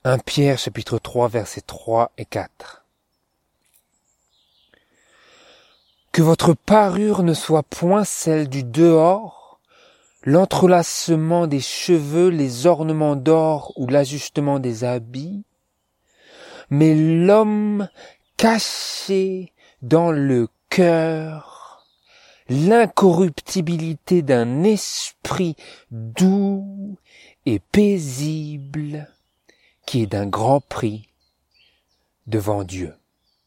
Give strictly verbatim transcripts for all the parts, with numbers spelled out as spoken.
premier Pierre chapitre trois versets trois et quatre. Que votre parure ne soit point celle du dehors, l'entrelacement des cheveux, les ornements d'or ou l'ajustement des habits, mais l'homme caché dans le cœur, l'incorruptibilité d'un esprit doux et paisible, qui est d'un grand prix devant Dieu.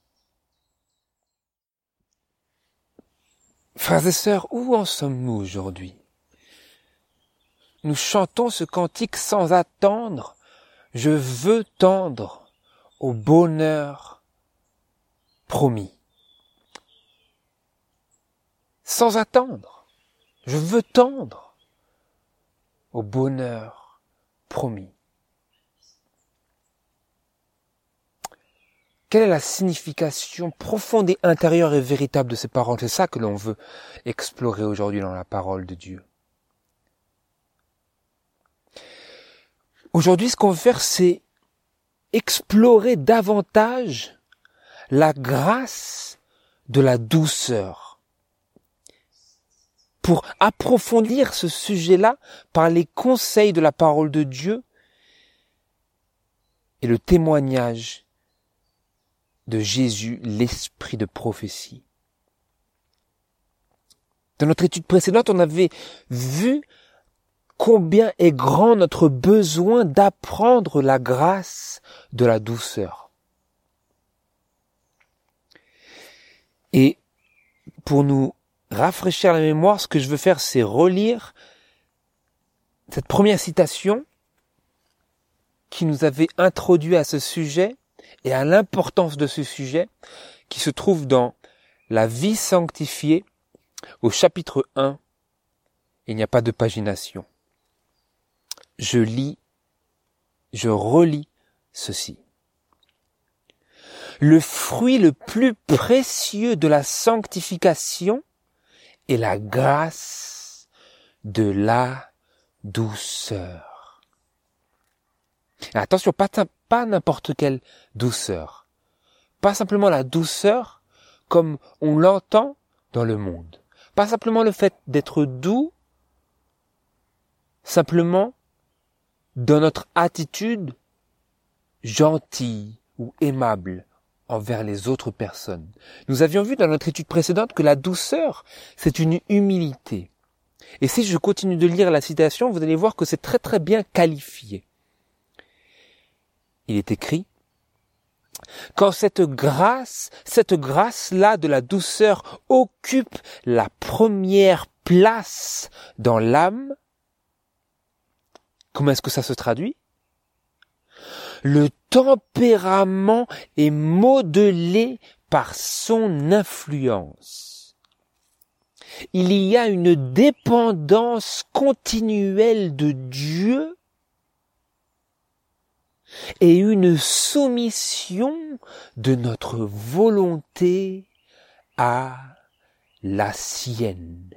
Frères et sœurs, où en sommes-nous aujourd'hui? Nous chantons ce cantique sans attendre. Je veux tendre au bonheur promis. Sans attendre, je veux tendre au bonheur promis. Quelle est la signification profonde et intérieure et véritable de ces paroles? C'est ça que l'on veut explorer aujourd'hui dans la parole de Dieu. Aujourd'hui, ce qu'on veut faire, c'est explorer davantage la grâce de la douceur. Pour approfondir ce sujet-là par les conseils de la parole de Dieu et le témoignage de Jésus, l'esprit de prophétie. Dans notre étude précédente, on avait vu combien est grand notre besoin d'apprendre la grâce de la douceur. Et pour nous rafraîchir la mémoire, ce que je veux faire, c'est relire cette première citation qui nous avait introduit à ce sujet et à l'importance de ce sujet, qui se trouve dans La vie sanctifiée, au chapitre un. Il n'y a pas de pagination. Je lis, je relis ceci. Le fruit le plus précieux de la sanctification est la grâce de la douceur. Et attention, pas, pas n'importe quelle douceur. Pas simplement la douceur comme on l'entend dans le monde. Pas simplement le fait d'être doux, simplement dans notre attitude gentille ou aimable envers les autres personnes. Nous avions vu dans notre étude précédente que la douceur, c'est une humilité. Et si je continue de lire la citation, vous allez voir que c'est très très bien qualifié. Il est écrit: quand cette grâce, cette grâce-là de la douceur occupe la première place dans l'âme, comment est-ce que ça se traduit? Le tempérament est modelé par son influence. Il y a une dépendance continuelle de Dieu et une soumission de notre volonté à la sienne.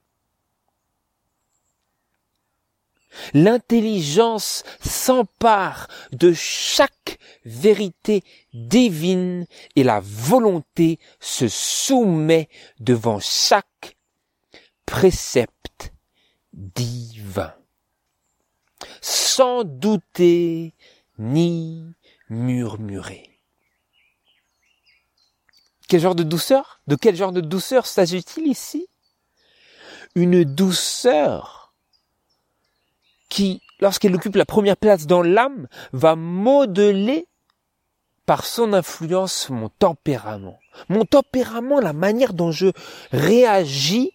L'intelligence s'empare de chaque vérité divine et la volonté se soumet devant chaque précepte divin, sans douter ni murmurer. Quel genre de douceur? De quel genre de douceur s'agit-il ici? Une douceur qui, lorsqu'elle occupe la première place dans l'âme, va modeler par son influence mon tempérament. Mon tempérament, la manière dont je réagis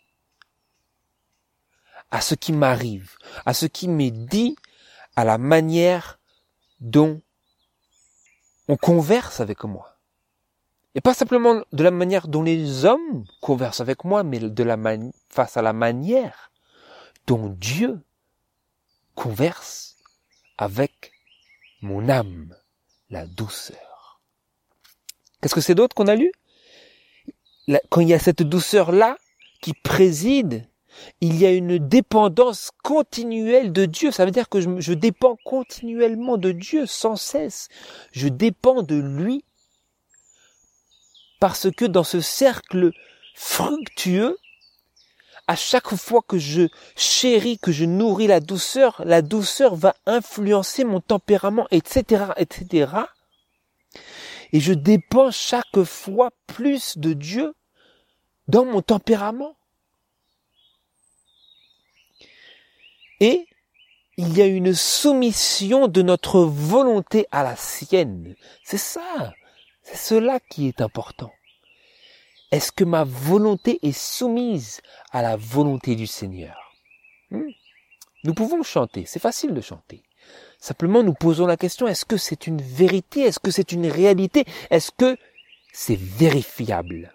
à ce qui m'arrive, à ce qui m'est dit, à la manière dont on converse avec moi. Et pas simplement de la manière dont les hommes conversent avec moi, mais de la mani- face à la manière dont Dieu converse avec mon âme, la douceur. Qu'est-ce que c'est d'autre qu'on a lu? Quand il y a cette douceur-là qui préside il y a une dépendance continuelle de Dieu. Ça veut dire que je, je dépends continuellement de Dieu, sans cesse. Je dépends de lui. Parce que dans ce cercle fructueux, à chaque fois que je chéris, que je nourris la douceur, la douceur va influencer mon tempérament, et cetera, et cetera. Et je dépends chaque fois plus de Dieu dans mon tempérament. Et il y a une soumission de notre volonté à la sienne. C'est ça, c'est cela qui est important. Est-ce que ma volonté est soumise à la volonté du Seigneur? hmm Nous pouvons chanter, c'est facile de chanter. Simplement, nous posons la question, est-ce que c'est une vérité? Est-ce que c'est une réalité? Est-ce que c'est vérifiable?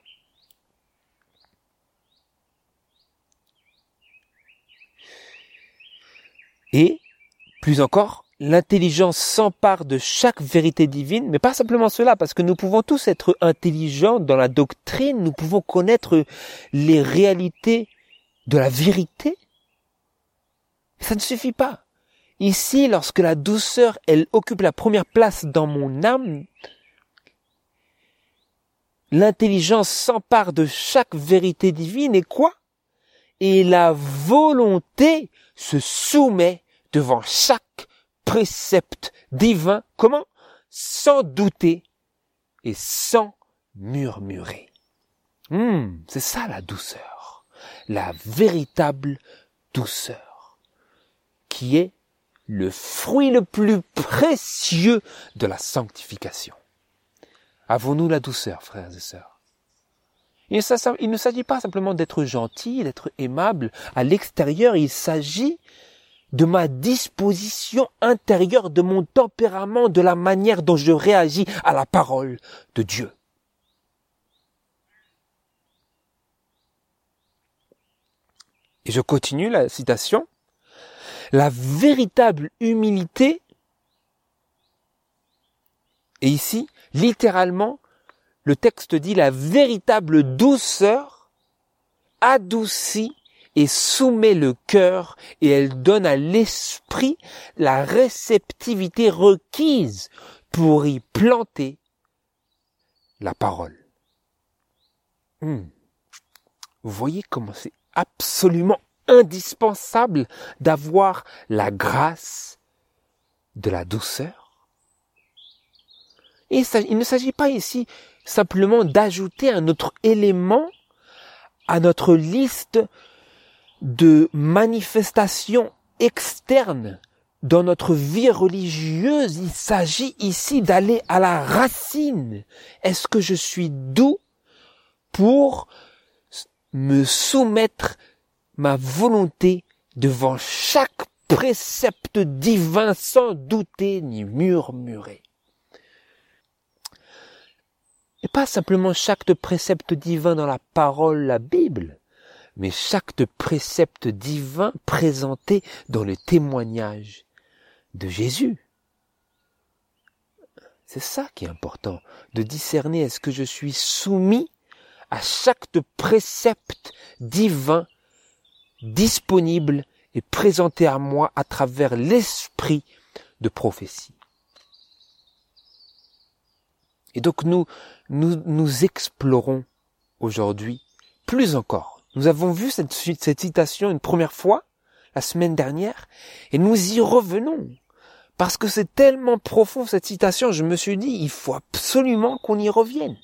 Et, plus encore, l'intelligence s'empare de chaque vérité divine, mais pas simplement cela, parce que nous pouvons tous être intelligents dans la doctrine, nous pouvons connaître les réalités de la vérité. Ça ne suffit pas. Ici, lorsque la douceur, elle occupe la première place dans mon âme, l'intelligence s'empare de chaque vérité divine, et quoi? Et la volonté se soumet devant chaque précepte divin. Comment? Sans douter et sans murmurer. Hmm, c'est ça la douceur. La véritable douceur. Qui est le fruit le plus précieux de la sanctification. Avons-nous la douceur, frères et sœurs? Il ne s'agit pas simplement d'être gentil, d'être aimable à l'extérieur, il s'agit de ma disposition intérieure, de mon tempérament, de la manière dont je réagis à la parole de Dieu. Et je continue la citation. La véritable humilité, et ici, littéralement, le texte dit la véritable douceur adoucit et soumet le cœur et elle donne à l'esprit la réceptivité requise pour y planter la parole. Hmm. Vous voyez comment c'est absolument indispensable d'avoir la grâce de la douceur. Et ça, il ne s'agit pas ici simplement d'ajouter un autre élément à notre liste de manifestations externes dans notre vie religieuse. Il s'agit ici d'aller à la racine. Est-ce que je suis doux pour me soumettre ma volonté devant chaque précepte divin sans douter ni murmurer? Et pas simplement chaque précepte divin dans la parole, la Bible, mais chaque précepte divin présenté dans le témoignage de Jésus. C'est ça qui est important, de discerner est-ce que je suis soumis à chaque précepte divin disponible et présenté à moi à travers l'esprit de prophétie. Et donc nous, nous, nous explorons aujourd'hui plus encore. Nous avons vu cette, cette citation une première fois, la semaine dernière, et nous y revenons. Parce que c'est tellement profond cette citation, je me suis dit, il faut absolument qu'on y revienne.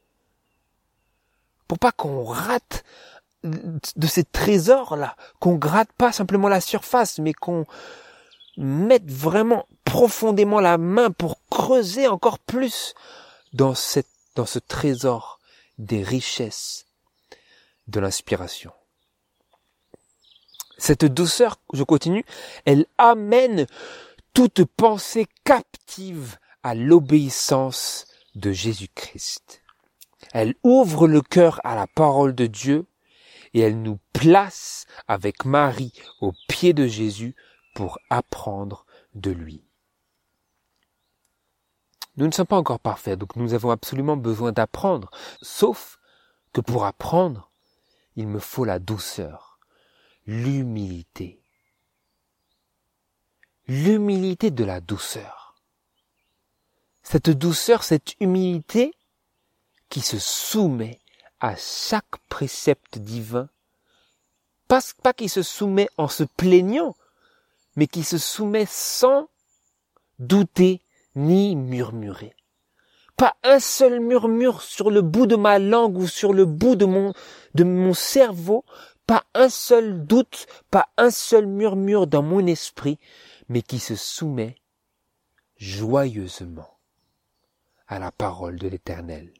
Pour pas qu'on rate de ces trésors-là, qu'on gratte pas simplement la surface, mais qu'on mette vraiment profondément la main pour creuser encore plus dans cette, dans ce trésor des richesses de l'inspiration. Cette douceur, je continue, elle amène toute pensée captive à l'obéissance de Jésus-Christ. Elle ouvre le cœur à la parole de Dieu et elle nous place avec Marie aux pieds de Jésus pour apprendre de lui. Nous ne sommes pas encore parfaits, donc nous avons absolument besoin d'apprendre, sauf que pour apprendre, il me faut la douceur. l'humilité. L'humilité de la douceur. Cette douceur, cette humilité qui se soumet à chaque précepte divin. Pas, pas qui se soumet en se plaignant, mais qui se soumet sans douter ni murmurer. Pas un seul murmure sur le bout de ma langue ou sur le bout de mon, de mon cerveau, pas un seul doute, pas un seul murmure dans mon esprit, mais qui se soumet joyeusement à la parole de l'Éternel.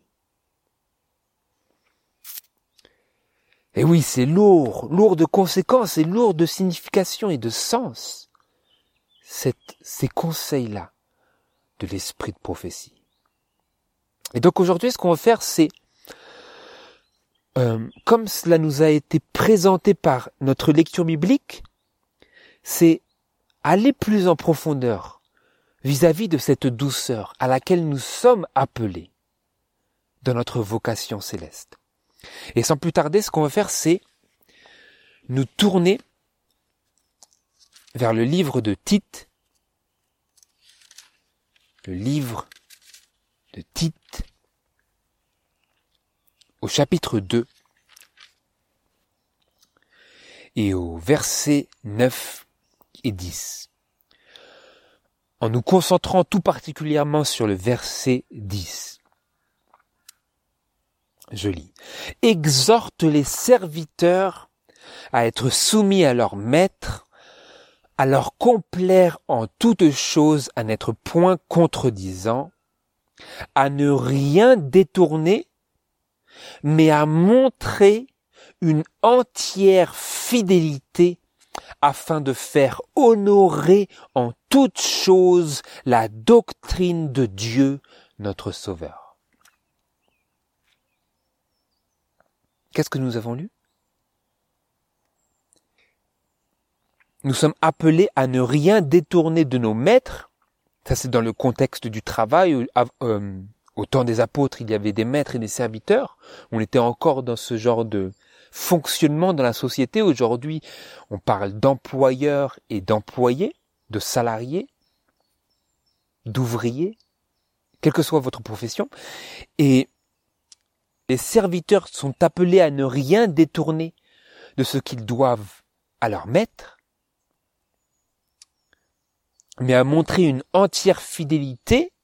Et oui, c'est lourd, lourd de conséquences et lourd de signification et de sens, cette, ces conseils-là de l'esprit de prophétie. Et donc aujourd'hui, ce qu'on va faire, c'est, euh, comme cela nous a été présenté par notre lecture biblique, c'est aller plus en profondeur vis-à-vis de cette douceur à laquelle nous sommes appelés dans notre vocation céleste. Et sans plus tarder, ce qu'on va faire, c'est nous tourner vers le livre de Tite, le livre de Tite, au chapitre deux, et au verset neuf et dix. En nous concentrant tout particulièrement sur le verset dix. Je lis. Exhorte les serviteurs à être soumis à leur maître, à leur complaire en toutes choses, à n'être point contredisant, à ne rien détourner, mais à montrer une entière fidélité afin de faire honorer en toutes choses la doctrine de Dieu, notre Sauveur. Qu'est-ce que nous avons lu? Nous sommes appelés à ne rien détourner de nos maîtres. Ça, c'est dans le contexte du travail. Euh, au temps des apôtres, il y avait des maîtres et des serviteurs. On était encore dans ce genre de fonctionnement dans la société. Aujourd'hui, on parle d'employeurs et d'employés, de salariés, d'ouvriers, quelle que soit votre profession. Et les serviteurs sont appelés à ne rien détourner de ce qu'ils doivent à leur maître, mais à montrer une entière fidélité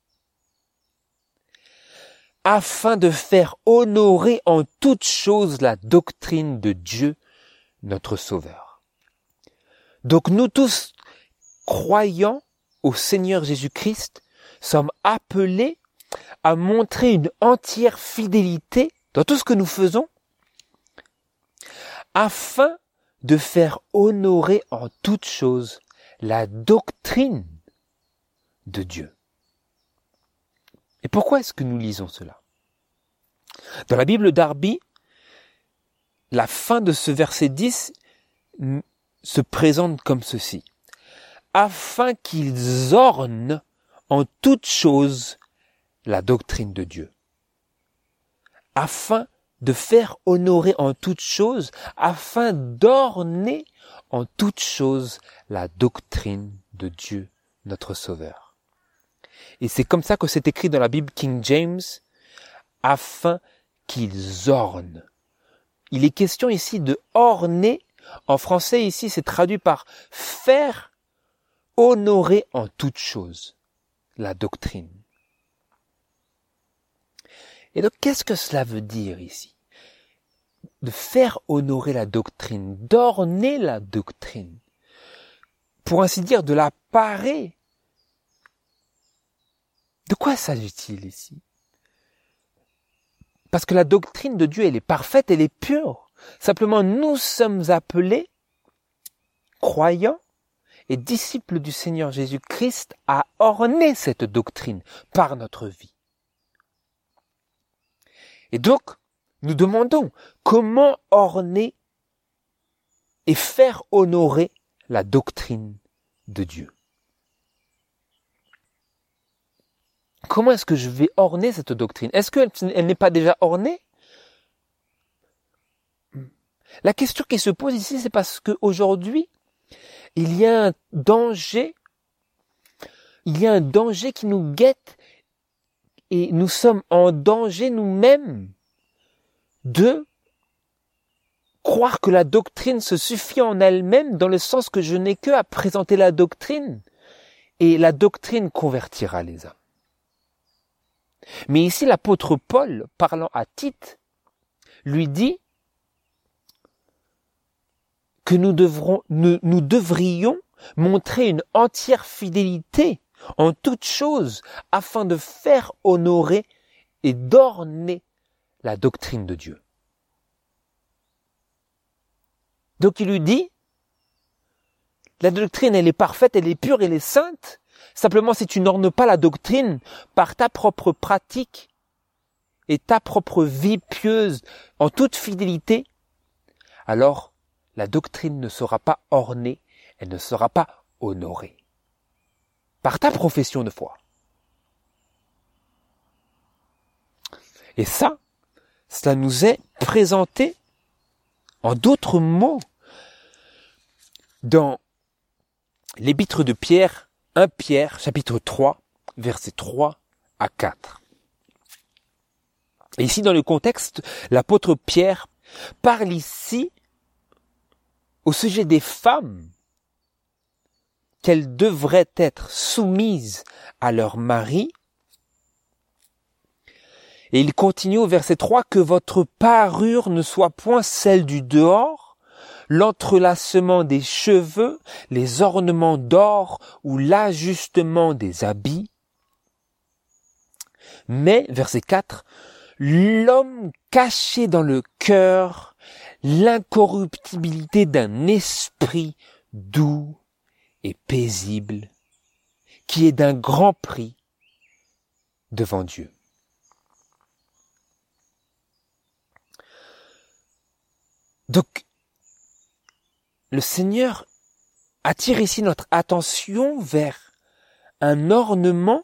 afin de faire honorer en toutes choses la doctrine de Dieu, notre Sauveur. Donc nous tous, croyants au Seigneur Jésus-Christ, sommes appelés à montrer une entière fidélité dans tout ce que nous faisons, afin de faire honorer en toutes choses la doctrine de Dieu. Et pourquoi est-ce que nous lisons cela? Dans la Bible d'Arby, la fin de ce verset dix se présente comme ceci. Afin qu'ils ornent en toutes choses la doctrine de Dieu. Afin de faire honorer en toutes choses, afin d'orner en toutes choses la doctrine de Dieu, notre Sauveur. Et c'est comme ça que c'est écrit dans la Bible King James, afin qu'ils ornent. Il est question ici de orner. En français, ici, c'est traduit par faire honorer en toutes choses la doctrine. Et donc, qu'est-ce que cela veut dire ici? De faire honorer la doctrine, d'orner la doctrine. Pour ainsi dire, de la parer. De quoi s'agit-il ici? Parce que la doctrine de Dieu, elle est parfaite, elle est pure. Simplement, nous sommes appelés, croyants et disciples du Seigneur Jésus-Christ, à orner cette doctrine par notre vie. Et donc, nous demandons comment orner et faire honorer la doctrine de Dieu. Comment est-ce que je vais orner cette doctrine? Est-ce qu'elle elle n'est pas déjà ornée? La question qui se pose ici, c'est parce qu'aujourd'hui, il y a un danger, il y a un danger qui nous guette et nous sommes en danger nous-mêmes de croire que la doctrine se suffit en elle-même, dans le sens que je n'ai que à présenter la doctrine et la doctrine convertira les âmes. Mais ici, l'apôtre Paul, parlant à Tite, lui dit que nous, devrons, nous, nous devrions montrer une entière fidélité en toutes choses afin de faire honorer et d'orner la doctrine de Dieu. Donc il lui dit, la doctrine elle est parfaite, elle est pure, elle est sainte. Simplement si tu n'ornes pas la doctrine par ta propre pratique et ta propre vie pieuse en toute fidélité, alors la doctrine ne sera pas ornée, elle ne sera pas honorée par ta profession de foi. Et ça, cela nous est présenté en d'autres mots dans l'épître de Pierre, premier Pierre, chapitre trois, versets trois à quatre. Et ici, dans le contexte, l'apôtre Pierre parle ici au sujet des femmes, qu'elles devraient être soumises à leur mari. Et il continue au verset trois, que votre parure ne soit point celle du dehors, l'entrelacement des cheveux, les ornements d'or ou l'ajustement des habits. Mais, verset quatre, l'homme caché dans le cœur, l'incorruptibilité d'un esprit doux et paisible, qui est d'un grand prix devant Dieu. Donc, le Seigneur attire ici notre attention vers un ornement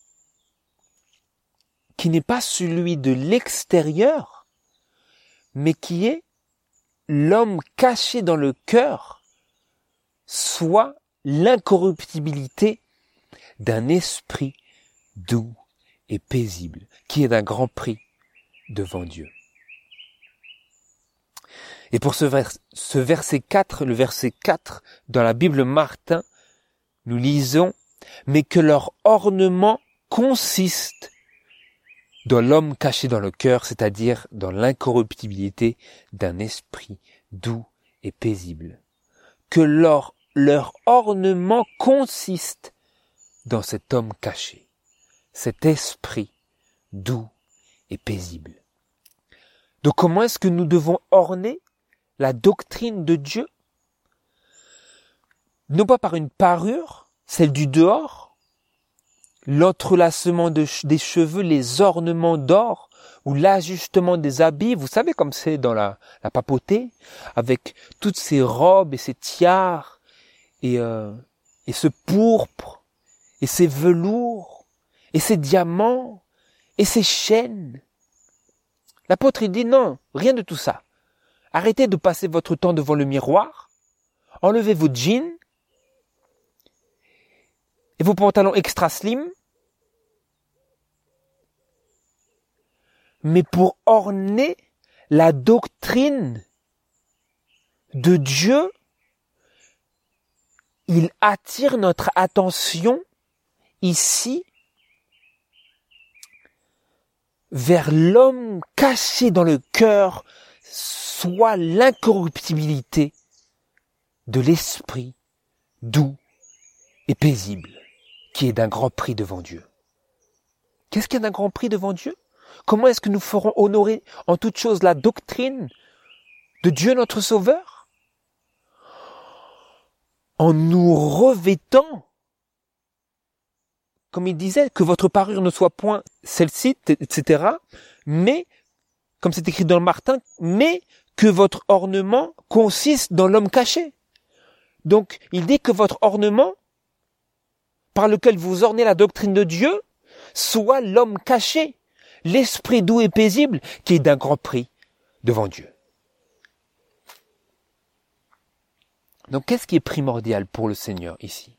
qui n'est pas celui de l'extérieur, mais qui est l'homme caché dans le cœur, soit l'incorruptibilité d'un esprit doux et paisible, qui est d'un grand prix devant Dieu. Et pour ce, vers, ce verset quatre, le verset quatre, dans la Bible Martin, nous lisons « Mais que leur ornement consiste dans l'homme caché dans le cœur, c'est-à-dire dans l'incorruptibilité d'un esprit doux et paisible. Que leur, leur ornement consiste dans cet homme caché, cet esprit doux et paisible. » Donc comment est-ce que nous devons orner la doctrine de Dieu? Non pas par une parure, celle du dehors, l'entrelacement de, des cheveux, les ornements d'or, ou l'ajustement des habits, vous savez comme c'est dans la, la papauté, avec toutes ces robes et ces tiares, et, euh, et ce pourpre, et ces velours, et ces diamants, et ces chaînes. L'apôtre il dit non, rien de tout ça. Arrêtez de passer votre temps devant le miroir, enlevez vos jeans et vos pantalons extra slim, mais pour orner la doctrine de Dieu, il attire notre attention ici vers l'homme caché dans le cœur, soit l'incorruptibilité de l'esprit doux et paisible, qui est d'un grand prix devant Dieu. Qu'est-ce qu'il y a d'un grand prix devant Dieu? Comment est-ce que nous ferons honorer en toute chose la doctrine de Dieu notre Sauveur? En nous revêtant, comme il disait, que votre parure ne soit point celle-ci, et cetera, mais, comme c'est écrit dans le Martin, mais que votre ornement consiste dans l'homme caché. Donc, il dit que votre ornement, par lequel vous ornez la doctrine de Dieu, soit l'homme caché, l'esprit doux et paisible, qui est d'un grand prix devant Dieu. Donc qu'est-ce qui est primordial pour le Seigneur ici?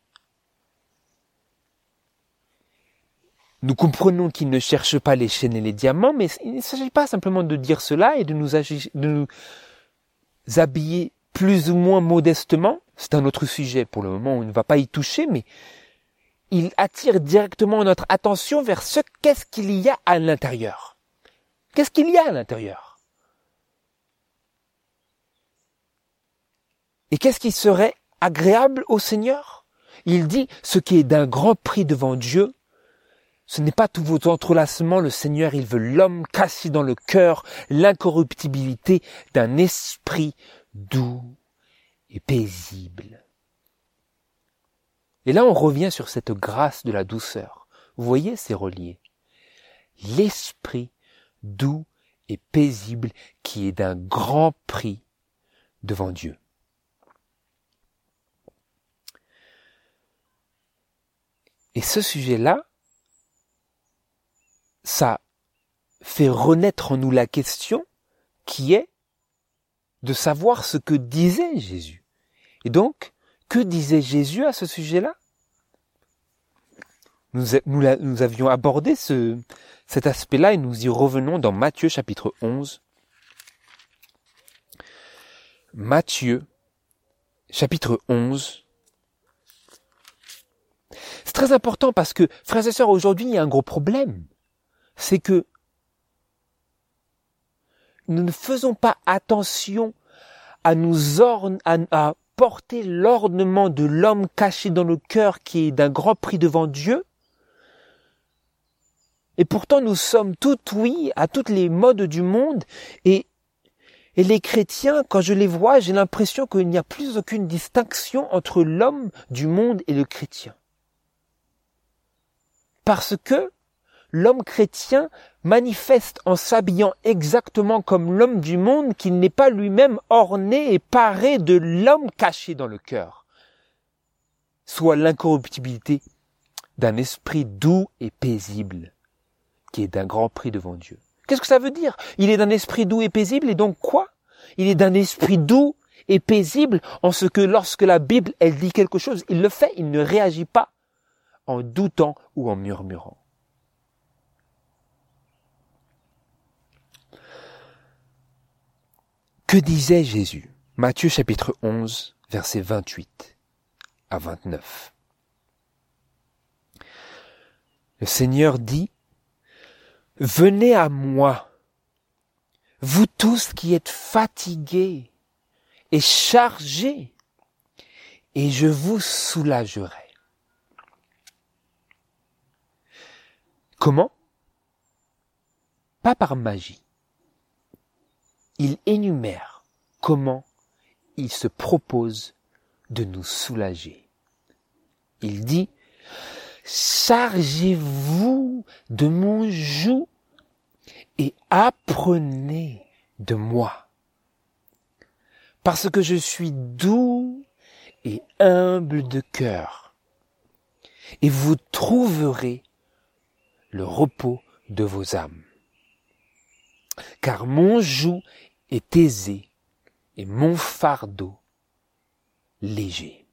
Nous comprenons qu'il ne cherche pas les chaînes et les diamants, mais il ne s'agit pas simplement de dire cela et de nous, agi- de nous habiller plus ou moins modestement. C'est un autre sujet pour le moment, on ne va pas y toucher, mais il attire directement notre attention vers ce qu'est-ce qu'il y a à l'intérieur. Qu'est-ce qu'il y a à l'intérieur? Et qu'est-ce qui serait agréable au Seigneur? Il dit, ce qui est d'un grand prix devant Dieu, ce n'est pas tous vos entrelacements, le Seigneur, il veut l'homme caché dans le cœur, l'incorruptibilité d'un esprit doux et paisible. Et là, on revient sur cette grâce de la douceur. Vous voyez, c'est relié. L'esprit doux et paisible qui est d'un grand prix devant Dieu. Et ce sujet-là, ça fait renaître en nous la question qui est de savoir ce que disait Jésus. Et donc, que disait Jésus à ce sujet-là? Nous, nous, nous avions abordé ce, cet aspect-là et nous y revenons dans Matthieu chapitre onze. Matthieu chapitre onze. C'est très important parce que, frères et sœurs, aujourd'hui, il y a un gros problème. C'est que nous ne faisons pas attention à nous orne, à, à porter l'ornement de l'homme caché dans le cœur qui est d'un grand prix devant Dieu. Et pourtant, nous sommes tout oui à toutes les modes du monde. Et, et les chrétiens, quand je les vois, j'ai l'impression qu'il n'y a plus aucune distinction entre l'homme du monde et le chrétien. Parce que l'homme chrétien manifeste en s'habillant exactement comme l'homme du monde qu'il n'est pas lui-même orné et paré de l'homme caché dans le cœur, soit l'incorruptibilité d'un esprit doux et paisible, qui est d'un grand prix devant Dieu. Qu'est-ce que ça veut dire? Il est d'un esprit doux et paisible, et donc quoi? Il est d'un esprit doux et paisible en ce que lorsque la Bible, elle dit quelque chose, il le fait, il ne réagit pas en doutant ou en murmurant. Que disait Jésus? Matthieu chapitre onze, versets vingt-huit à vingt-neuf. Le Seigneur dit, « Venez à moi, vous tous qui êtes fatigués et chargés, et je vous soulagerai. » Comment? Pas par magie. Il énumère comment il se propose de nous soulager. Il dit, chargez-vous de mon joug et apprenez de moi, parce que je suis doux et humble de cœur, et vous trouverez le repos de vos âmes. Car mon joug est aisé et mon fardeau léger.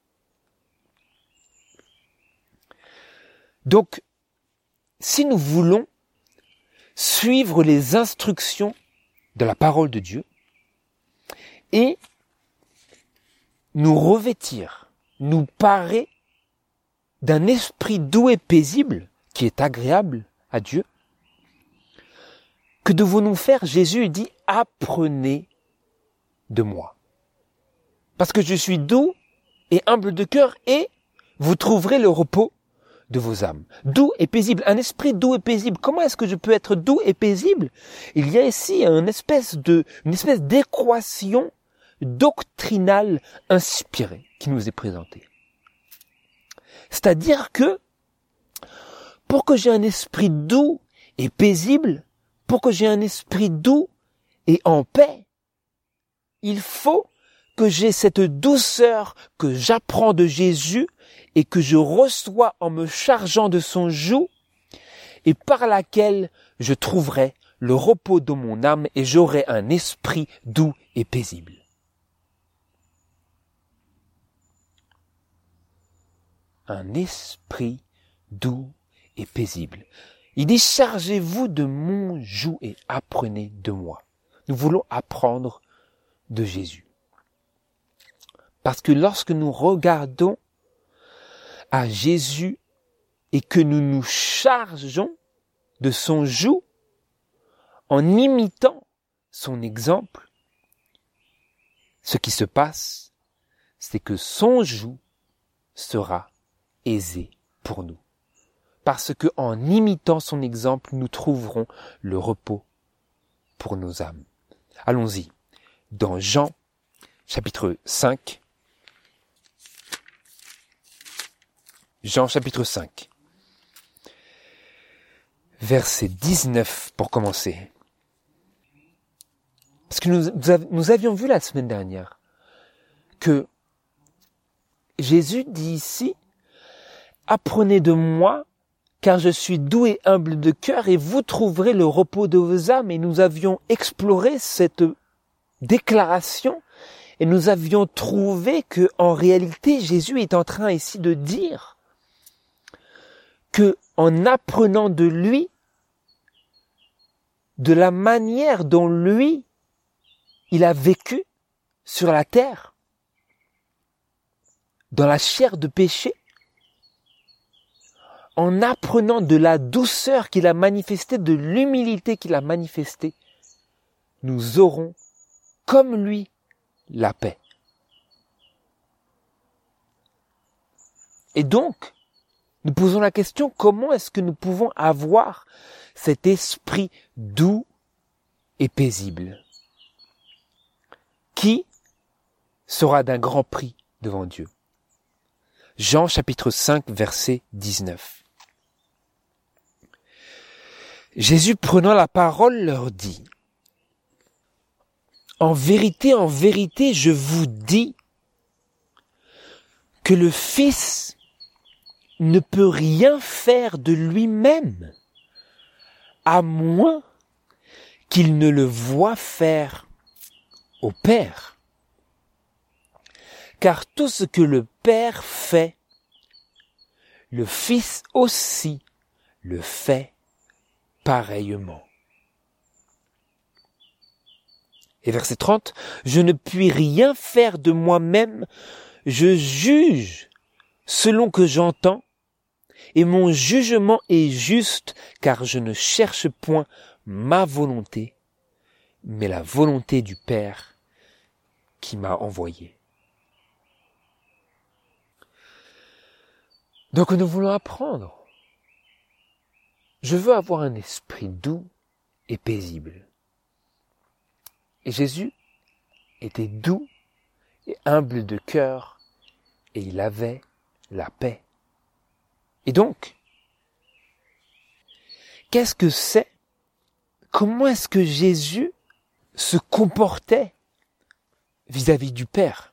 Donc, si nous voulons suivre les instructions de la parole de Dieu et nous revêtir, nous parer d'un esprit doux et paisible qui est agréable à Dieu, que devons-nous faire? Jésus dit, apprenez de moi. Parce que je suis doux et humble de cœur et vous trouverez le repos de vos âmes. Doux et paisible, un esprit doux et paisible. Comment est-ce que je peux être doux et paisible? Il y a ici une espèce de, une espèce d'équation doctrinale inspirée qui nous est présentée. C'est-à-dire que pour que j'ai un esprit doux et paisible, pour que j'ai un esprit doux et en paix, il faut que j'ai cette douceur que j'apprends de Jésus et que je reçois en me chargeant de son joug et par laquelle je trouverai le repos de mon âme et j'aurai un esprit doux et paisible. un esprit doux et paisible. Il dit, chargez-vous de mon joug et apprenez de moi. Nous voulons apprendre de Jésus. Parce que lorsque nous regardons à Jésus et que nous nous chargeons de son joug en imitant son exemple, ce qui se passe, c'est que son joug sera aisé pour nous. Parce que en imitant son exemple, nous trouverons le repos pour nos âmes. Allons-y. Dans Jean, chapitre cinq. Jean, chapitre cinq. Verset dix-neuf pour commencer. Parce que nous, nous avions vu la semaine dernière que Jésus dit ici, apprenez de moi, car je suis doux et humble de cœur, et vous trouverez le repos de vos âmes. Et nous avions exploré cette déclaration, et nous avions trouvé que, en réalité, Jésus est en train ici de dire que, en apprenant de lui, de la manière dont lui, il a vécu sur la terre, dans la chair de péché, en apprenant de la douceur qu'il a manifestée, de l'humilité qu'il a manifestée, nous aurons, comme lui, la paix. Et donc, nous posons la question, comment est-ce que nous pouvons avoir cet esprit doux et paisible, qui sera d'un grand prix devant Dieu? Jean chapitre cinq, verset dix-neuf. Jésus, prenant la parole, leur dit, « En vérité, en vérité, je vous dis que le Fils ne peut rien faire de lui-même, à moins qu'il ne le voie faire au Père. Car tout ce que le Père fait, le Fils aussi le fait pareillement. » Et verset trente, « Je ne puis rien faire de moi-même, je juge selon que j'entends, et mon jugement est juste, car je ne cherche point ma volonté, mais la volonté du Père qui m'a envoyé. » Donc nous voulons apprendre. Je veux avoir un esprit doux et paisible. Et Jésus était doux et humble de cœur, et il avait la paix. Et donc, qu'est-ce que c'est? Comment est-ce que Jésus se comportait vis-à-vis du Père?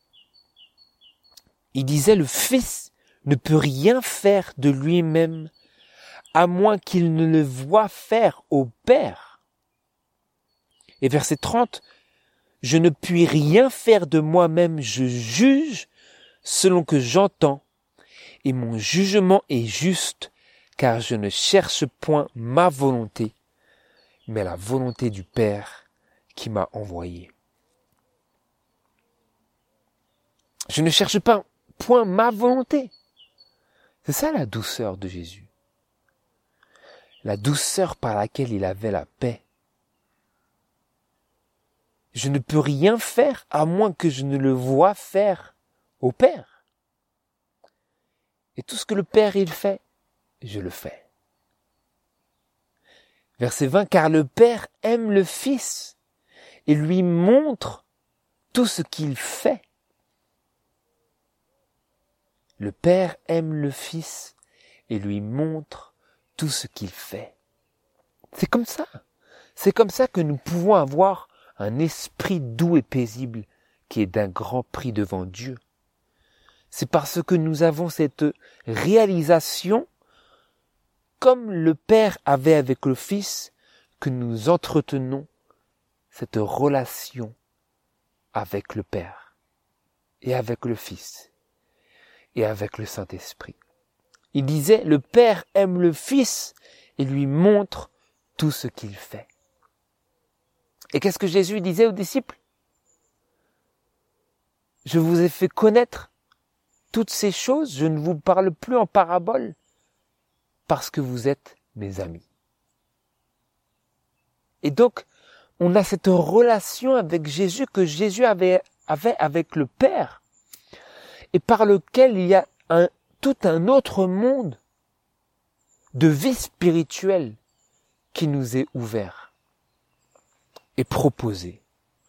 Il disait, le Fils ne peut rien faire de lui-même, à moins qu'il ne le voie faire au Père. Et verset trente, « Je ne puis rien faire de moi-même, je juge selon que j'entends, et mon jugement est juste, car je ne cherche point ma volonté, mais la volonté du Père qui m'a envoyé. » Je ne cherche pas point ma volonté. C'est ça la douceur de Jésus. La douceur par laquelle il avait la paix. Je ne peux rien faire à moins que je ne le voie faire au Père. Et tout ce que le Père il fait, je le fais. Verset vingt, « Car le Père aime le Fils et lui montre tout ce qu'il fait. » Le Père aime le Fils et lui montre tout ce qu'il fait. C'est comme ça. C'est comme ça que nous pouvons avoir un esprit doux et paisible qui est d'un grand prix devant Dieu. C'est parce que nous avons cette réalisation, comme le Père avait avec le Fils, que nous entretenons cette relation avec le Père et avec le Fils. et avec le Saint-Esprit. Il disait, le Père aime le Fils et lui montre tout ce qu'il fait. Et qu'est-ce que Jésus disait aux disciples? Je vous ai fait connaître toutes ces choses, je ne vous parle plus en parabole, parce que vous êtes mes amis. Et donc, on a cette relation avec Jésus que Jésus avait, avait avec le Père, et par lequel il y a un, tout un autre monde de vie spirituelle qui nous est ouvert et proposé.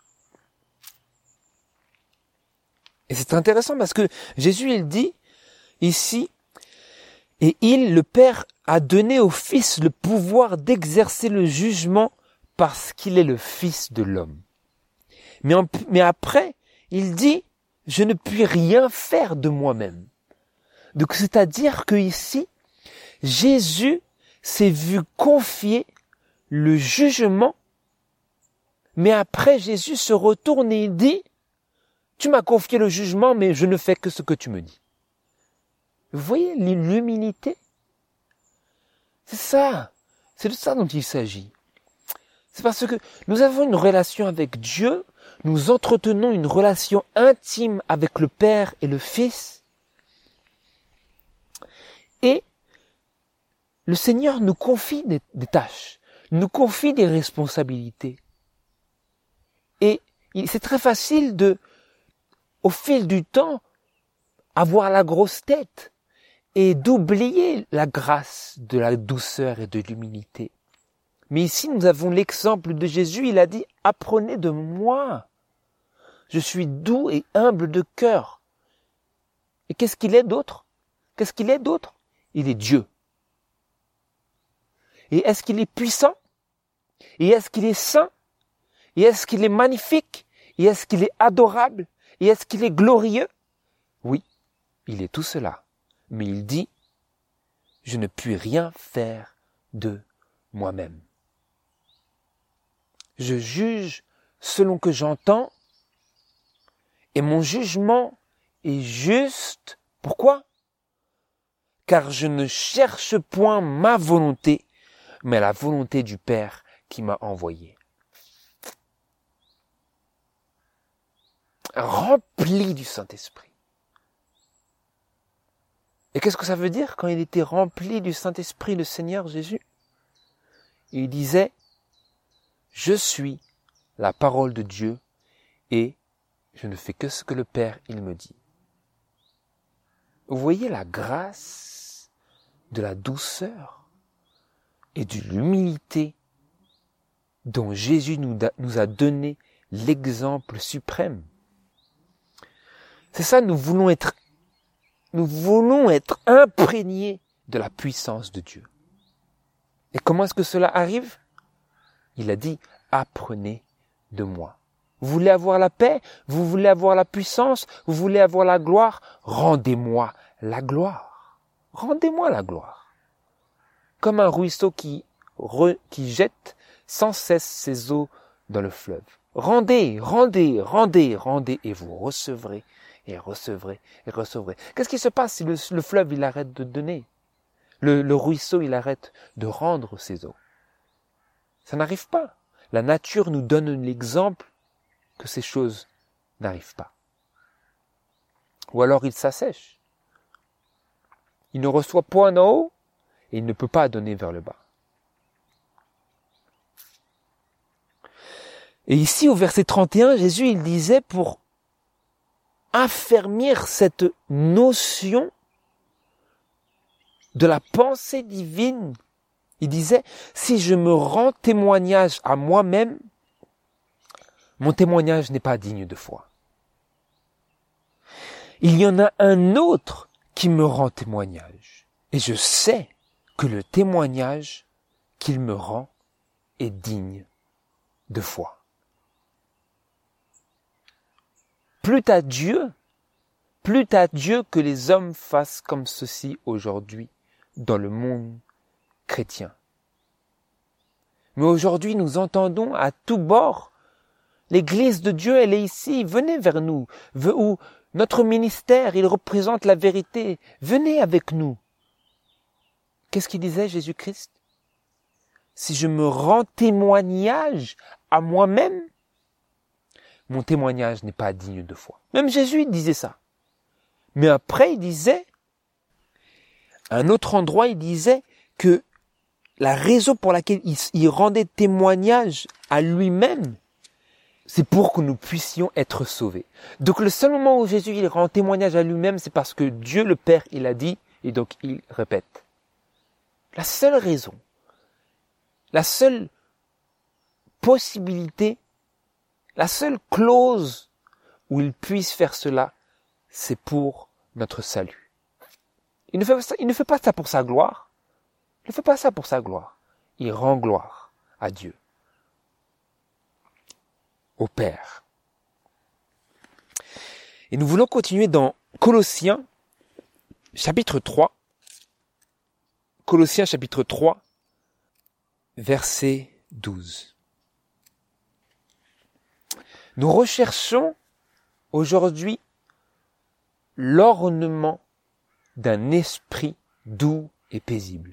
Et c'est intéressant parce que Jésus, il dit ici, et il, le Père, a donné au Fils le pouvoir d'exercer le jugement parce qu'il est le Fils de l'homme. Mais, en, mais après, il dit, je ne puis rien faire de moi-même. Donc, c'est-à-dire que ici, Jésus s'est vu confier le jugement, mais après, Jésus se retourne et il dit, tu m'as confié le jugement, mais je ne fais que ce que tu me dis. Vous voyez l'humilité? C'est ça. C'est de ça dont il s'agit. C'est parce que nous avons une relation avec Dieu, nous entretenons une relation intime avec le Père et le Fils, et le Seigneur nous confie des, des tâches, nous confie des responsabilités. Et c'est très facile de, au fil du temps, avoir la grosse tête et d'oublier la grâce de la douceur et de l'humilité. Mais ici, nous avons l'exemple de Jésus. Il a dit, apprenez de moi. Je suis doux et humble de cœur. Et qu'est-ce qu'il est d'autre? Qu'est-ce qu'il est d'autre? Il est Dieu. Et est-ce qu'il est puissant? Et est-ce qu'il est saint? Et est-ce qu'il est magnifique? Et est-ce qu'il est adorable? Et est-ce qu'il est glorieux? Oui, il est tout cela. Mais il dit, je ne puis rien faire de moi-même. Je juge selon que j'entends, et mon jugement est juste. Pourquoi? Car je ne cherche point ma volonté, mais la volonté du Père qui m'a envoyé. Rempli du Saint-Esprit. Et qu'est-ce que ça veut dire quand il était rempli du Saint-Esprit, le Seigneur Jésus? Il disait, je suis la parole de Dieu et je ne fais que ce que le Père, il me dit. Vous voyez la grâce de la douceur et de l'humilité dont Jésus nous a, nous a donné l'exemple suprême. C'est ça, nous voulons être, nous voulons être imprégnés de la puissance de Dieu. Et comment est-ce que cela arrive? Il a dit, apprenez de moi. Vous voulez avoir la paix? Vous voulez avoir la puissance? Vous voulez avoir la gloire? Rendez-moi la gloire. Rendez-moi la gloire. Comme un ruisseau qui, re, qui jette sans cesse ses eaux dans le fleuve. Rendez, rendez, rendez, rendez, et vous recevrez, et recevrez, et recevrez. Qu'est-ce qui se passe si le, le fleuve, il arrête de donner? Le, le ruisseau, il arrête de rendre ses eaux. Ça n'arrive pas. La nature nous donne l'exemple que ces choses n'arrivent pas. Ou alors il s'assèche. Il ne reçoit point d'en haut et il ne peut pas donner vers le bas. Et ici, au verset trente et un, Jésus, il disait, pour affermir cette notion de la pensée divine, il disait, si je me rends témoignage à moi-même, mon témoignage n'est pas digne de foi. Il y en a un autre qui me rend témoignage. Et je sais que le témoignage qu'il me rend est digne de foi. Plût à Dieu, plût à Dieu que les hommes fassent comme ceci aujourd'hui dans le monde chrétien. Mais aujourd'hui, nous entendons à tous bords, l'Église de Dieu, elle est ici, venez vers nous. Ou Notre ministère, il représente la vérité. Venez avec nous. Qu'est-ce qu'il disait Jésus-Christ? Si je me rends témoignage à moi-même, mon témoignage n'est pas digne de foi. Même Jésus il disait ça. Mais après, il disait, à un autre endroit, il disait que la raison pour laquelle il, il rendait témoignage à lui-même, c'est pour que nous puissions être sauvés. Donc le seul moment où Jésus il rend témoignage à lui-même, c'est parce que Dieu le Père, il a dit, et donc il répète. La seule raison, la seule possibilité, la seule clause où il puisse faire cela, c'est pour notre salut. Il ne fait pas ça, il ne fait pas ça pour sa gloire. Il ne fait pas ça pour sa gloire. Il rend gloire à Dieu, au Père. Et nous voulons continuer dans Colossiens, chapitre trois. Colossiens, chapitre trois, verset douze. Nous recherchons aujourd'hui l'ornement d'un esprit doux et paisible.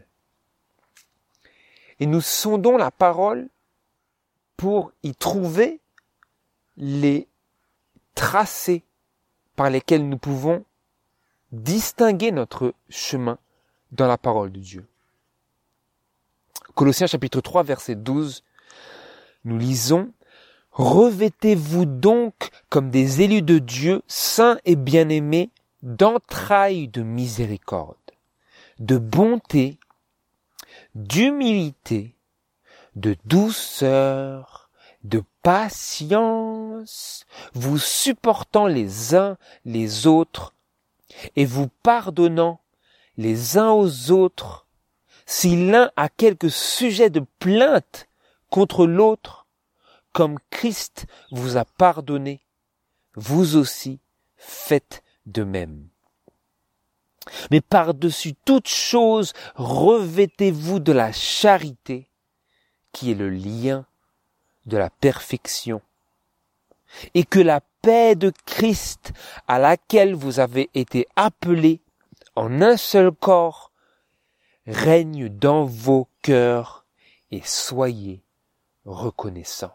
Et nous sondons la parole pour y trouver les tracés par lesquels nous pouvons distinguer notre chemin dans la parole de Dieu. Colossiens chapitre trois, verset douze, nous lisons « Revêtez-vous donc comme des élus de Dieu, saints et bien-aimés, d'entrailles de miséricorde, de bonté, d'humilité, de douceur, de patience, vous supportant les uns les autres et vous pardonnant les uns aux autres, si l'un a quelque sujet de plainte contre l'autre, comme Christ vous a pardonné, vous aussi faites de même. Mais par-dessus toute chose, revêtez-vous de la charité, qui est le lien de la perfection, et que la paix de Christ, à laquelle vous avez été appelés en un seul corps, règne dans vos cœurs et soyez reconnaissants.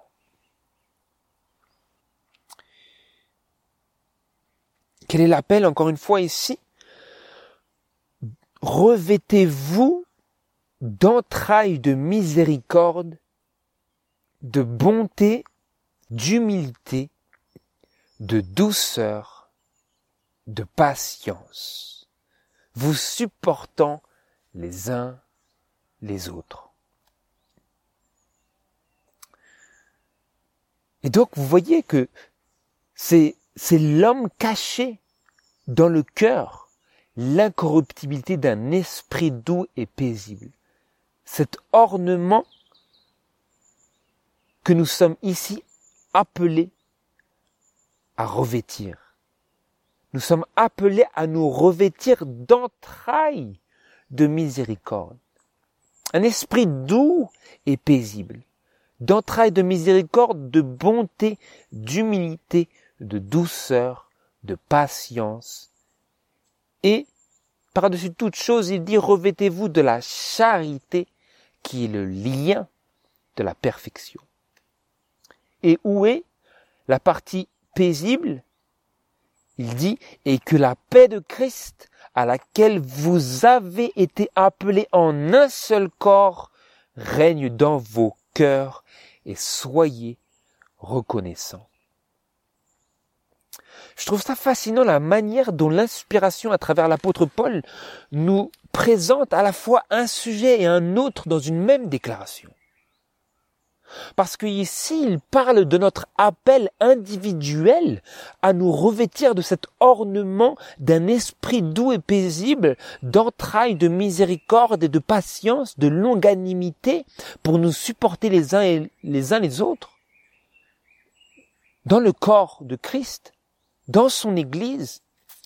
Quel est l'appel encore une fois ici? Revêtez-vous d'entrailles de miséricorde, de bonté, d'humilité, de douceur, de patience, vous supportant les uns les autres. Et donc, vous voyez que c'est, c'est l'homme caché dans le cœur, l'incorruptibilité d'un esprit doux et paisible. Cet ornement que nous sommes ici appelés à revêtir. Nous sommes appelés à nous revêtir d'entrailles de miséricorde. Un esprit doux et paisible. D'entrailles de miséricorde, de bonté, d'humilité, de douceur, de patience. Et, par-dessus toute chose, il dit, revêtez-vous de la charité, qui est le lien de la perfection. Et où est la partie paisible? Il dit, et que la paix de Christ, à laquelle vous avez été appelés en un seul corps, règne dans vos cœurs et soyez reconnaissants. Je trouve ça fascinant la manière dont l'inspiration à travers l'apôtre Paul nous présente à la fois un sujet et un autre dans une même déclaration. Parce qu'ici, il parle de notre appel individuel à nous revêtir de cet ornement d'un esprit doux et paisible, d'entrailles de miséricorde et de patience, de longanimité, pour nous supporter les uns et les uns les autres. Dans le corps de Christ, dans son Église.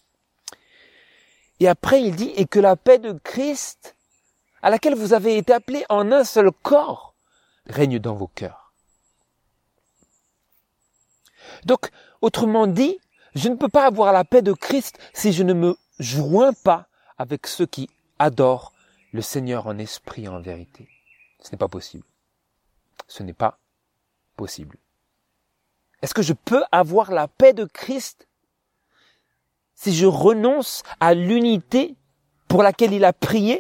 Et après, il dit, et que la paix de Christ, à laquelle vous avez été appelés en un seul corps, règne dans vos cœurs. Donc, autrement dit, Je ne peux pas avoir la paix de Christ si je ne me joins pas avec ceux qui adorent le Seigneur en esprit et en vérité. Ce n'est pas possible. Ce n'est pas possible. Est-ce que je peux avoir la paix de Christ si je renonce à l'unité pour laquelle il a prié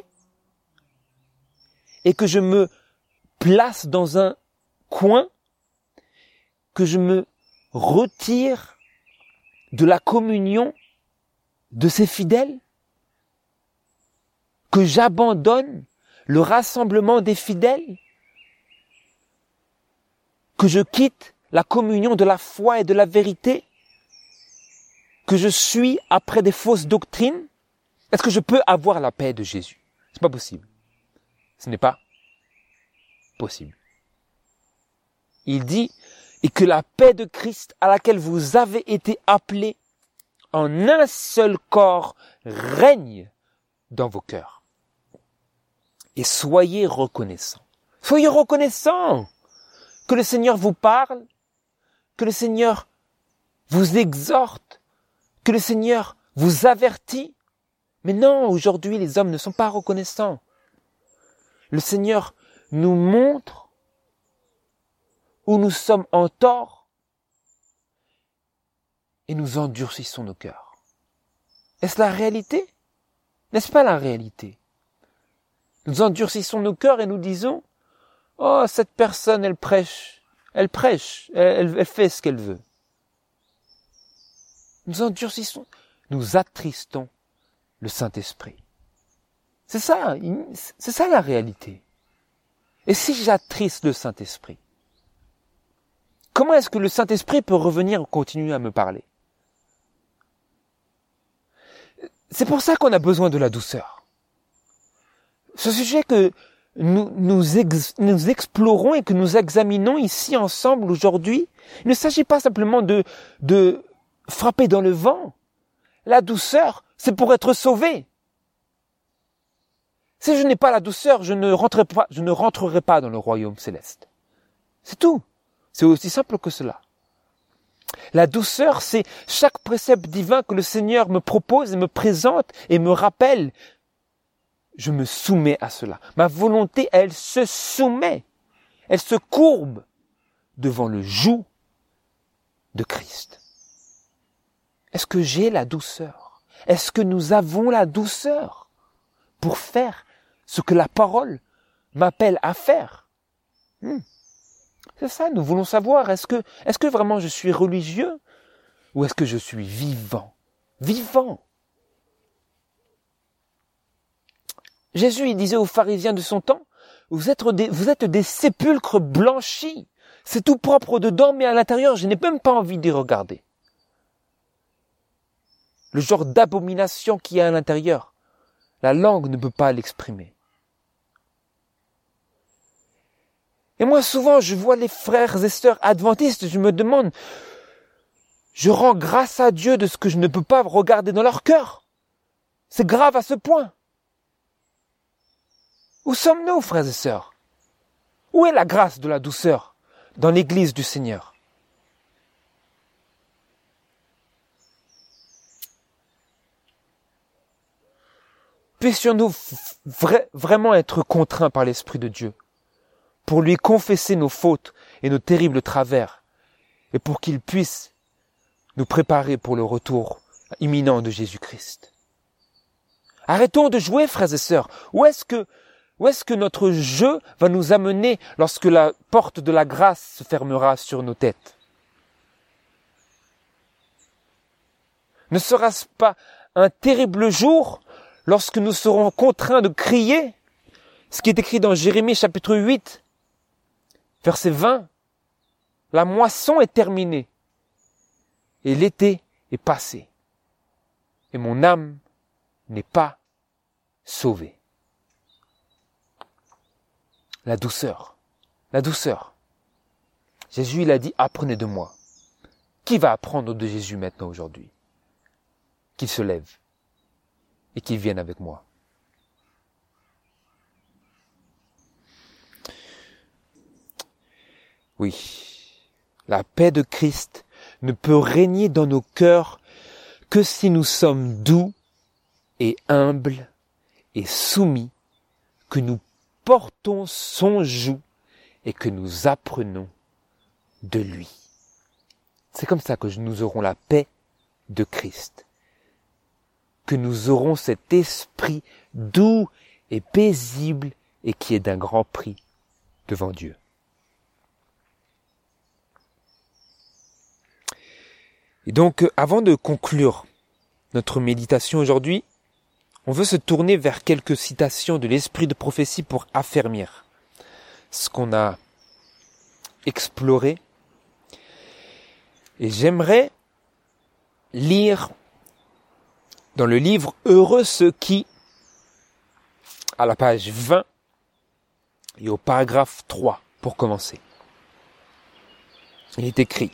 et que je me place dans un coin, que je me retire de la communion de ses fidèles, que j'abandonne le rassemblement des fidèles, que je quitte la communion de la foi et de la vérité, que je suis après des fausses doctrines? Est-ce que je peux avoir la paix de Jésus? C'est pas possible. Ce n'est pas possible. Il dit, et que la paix de Christ à laquelle vous avez été appelés en un seul corps règne dans vos cœurs. Et soyez reconnaissants. Soyez reconnaissants que le Seigneur vous parle, que le Seigneur vous exhorte, que le Seigneur vous avertit. Mais non, aujourd'hui, les hommes ne sont pas reconnaissants. Le Seigneur nous montre où nous sommes en tort et nous endurcissons nos cœurs. Est-ce la réalité? N'est-ce pas la réalité? Nous endurcissons nos cœurs et nous disons « Oh, cette personne, elle prêche, elle prêche, elle, elle fait ce qu'elle veut. » Nous endurcissons, nous attristons le Saint-Esprit. C'est ça, c'est ça la réalité. Et si j'attriste le Saint-Esprit, comment est-ce que le Saint-Esprit peut revenir et continuer à me parler? C'est pour ça qu'on a besoin de la douceur. Ce sujet que nous, nous, ex, nous explorons et que nous examinons ici ensemble aujourd'hui, il ne s'agit pas simplement de, de frapper dans le vent. La douceur, c'est pour être sauvé. Si je n'ai pas la douceur, je ne rentrerai pas, je ne rentrerai pas dans le royaume céleste. C'est tout. C'est aussi simple que cela. La douceur, c'est chaque précepte divin que le Seigneur me propose et me présente et me rappelle. Je me soumets à cela. Ma volonté, elle se soumet. Elle se courbe devant le joug de Christ. Est-ce que j'ai la douceur? Est-ce que nous avons la douceur pour faire ce que la parole m'appelle à faire? hmm. C'est ça, nous voulons savoir, est-ce que, est-ce que vraiment je suis religieux ou est-ce que je suis vivant? Vivant. Jésus, il disait aux pharisiens de son temps, vous êtes des, vous êtes des sépulcres blanchis. C'est tout propre dedans, mais à l'intérieur, je n'ai même pas envie d'y regarder. Le genre d'abomination qu'il y a à l'intérieur, la langue ne peut pas l'exprimer. Et moi, souvent, je vois les frères et sœurs adventistes, je me demande, je rends grâce à Dieu de ce que je ne peux pas regarder dans leur cœur. C'est grave à ce point. Où sommes-nous, frères et sœurs? Où est la grâce de la douceur dans l'Église du Seigneur? Puissions-nous vra- vraiment être contraints par l'Esprit de Dieu pour lui confesser nos fautes et nos terribles travers, et pour qu'il puisse nous préparer pour le retour imminent de Jésus-Christ. Arrêtons de jouer, frères et sœurs. Où est-ce que, où est-ce que notre jeu va nous amener lorsque la porte de la grâce se fermera sur nos têtes? Ne sera-ce pas un terrible jour lorsque nous serons contraints de crier ce qui est écrit dans Jérémie chapitre huit, verset vingt, la moisson est terminée et l'été est passé et mon âme n'est pas sauvée. La douceur, la douceur. Jésus, il a dit, apprenez de moi. Qui va apprendre de Jésus maintenant aujourd'hui? Qu'il se lève et qu'il vienne avec moi. Oui, la paix de Christ ne peut régner dans nos cœurs que si nous sommes doux et humbles et soumis, que nous portons son joug et que nous apprenons de lui. C'est comme ça que nous aurons la paix de Christ, que nous aurons cet esprit doux et paisible et qui est d'un grand prix devant Dieu. Et donc, avant de conclure notre méditation aujourd'hui, on veut se tourner vers quelques citations de l'esprit de prophétie pour affermir ce qu'on a exploré. Et j'aimerais lire dans le livre « Heureux ceux qui », à la page vingt et au paragraphe trois, pour commencer. Il est écrit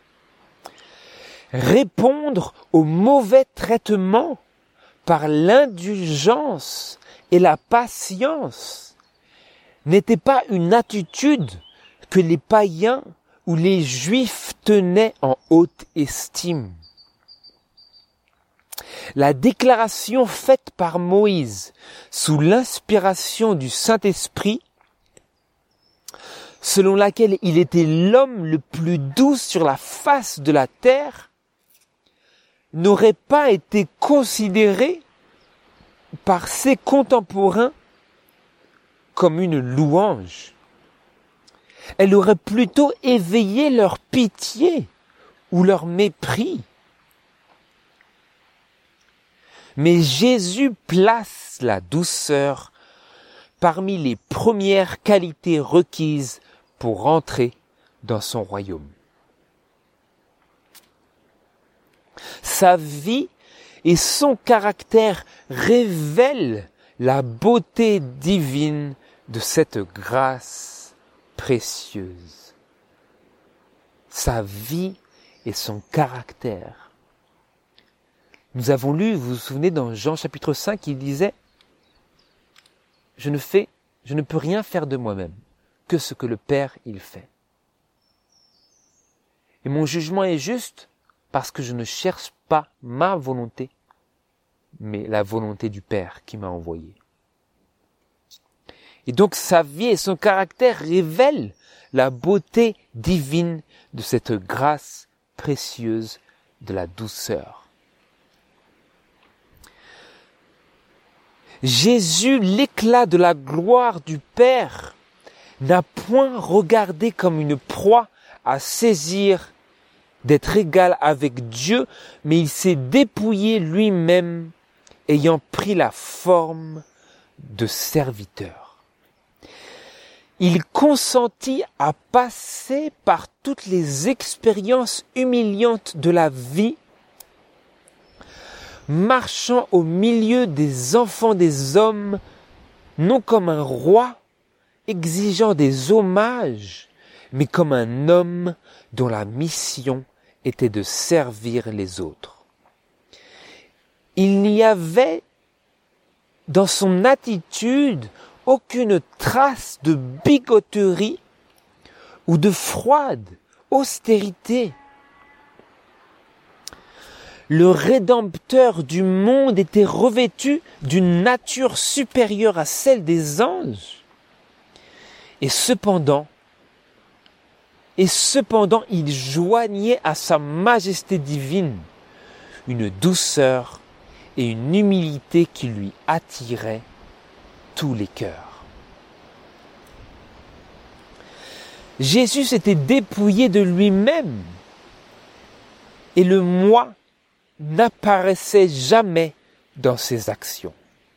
« Répondre au mauvais traitement par l'indulgence et la patience n'était pas une attitude que les païens ou les juifs tenaient en haute estime. La déclaration faite par Moïse sous l'inspiration du Saint-Esprit, selon laquelle il était l'homme le plus doux sur la face de la terre, n'aurait pas été considérée par ses contemporains comme une louange. Elle aurait plutôt éveillé leur pitié ou leur mépris. Mais Jésus place la douceur parmi les premières qualités requises pour entrer dans son royaume. Sa vie et son caractère révèlent la beauté divine de cette grâce précieuse. Sa vie et son caractère. Nous avons lu, vous vous souvenez, dans Jean chapitre cinq, il disait « Je ne fais, je ne peux rien faire de moi-même, que ce que le Père, il fait. Et mon jugement est juste parce que je ne cherche pas ma volonté, mais la volonté du Père qui m'a envoyé. » Et donc sa vie et son caractère révèlent la beauté divine de cette grâce précieuse de la douceur. Jésus, l'éclat de la gloire du Père, n'a point regardé comme une proie à saisir d'être égal avec Dieu, mais il s'est dépouillé lui-même, ayant pris la forme de serviteur. Il consentit à passer par toutes les expériences humiliantes de la vie, marchant au milieu des enfants des hommes, non comme un roi exigeant des hommages, mais comme un homme dont la mission était de servir les autres. Il n'y avait dans son attitude aucune trace de bigoterie ou de froide austérité. Le Rédempteur du monde était revêtu d'une nature supérieure à celle des anges. Et cependant, et cependant, il joignait à sa majesté divine une douceur et une humilité qui lui attiraient tous les cœurs. Jésus s'était dépouillé de lui-même et le moi n'apparaissait jamais dans ses actions.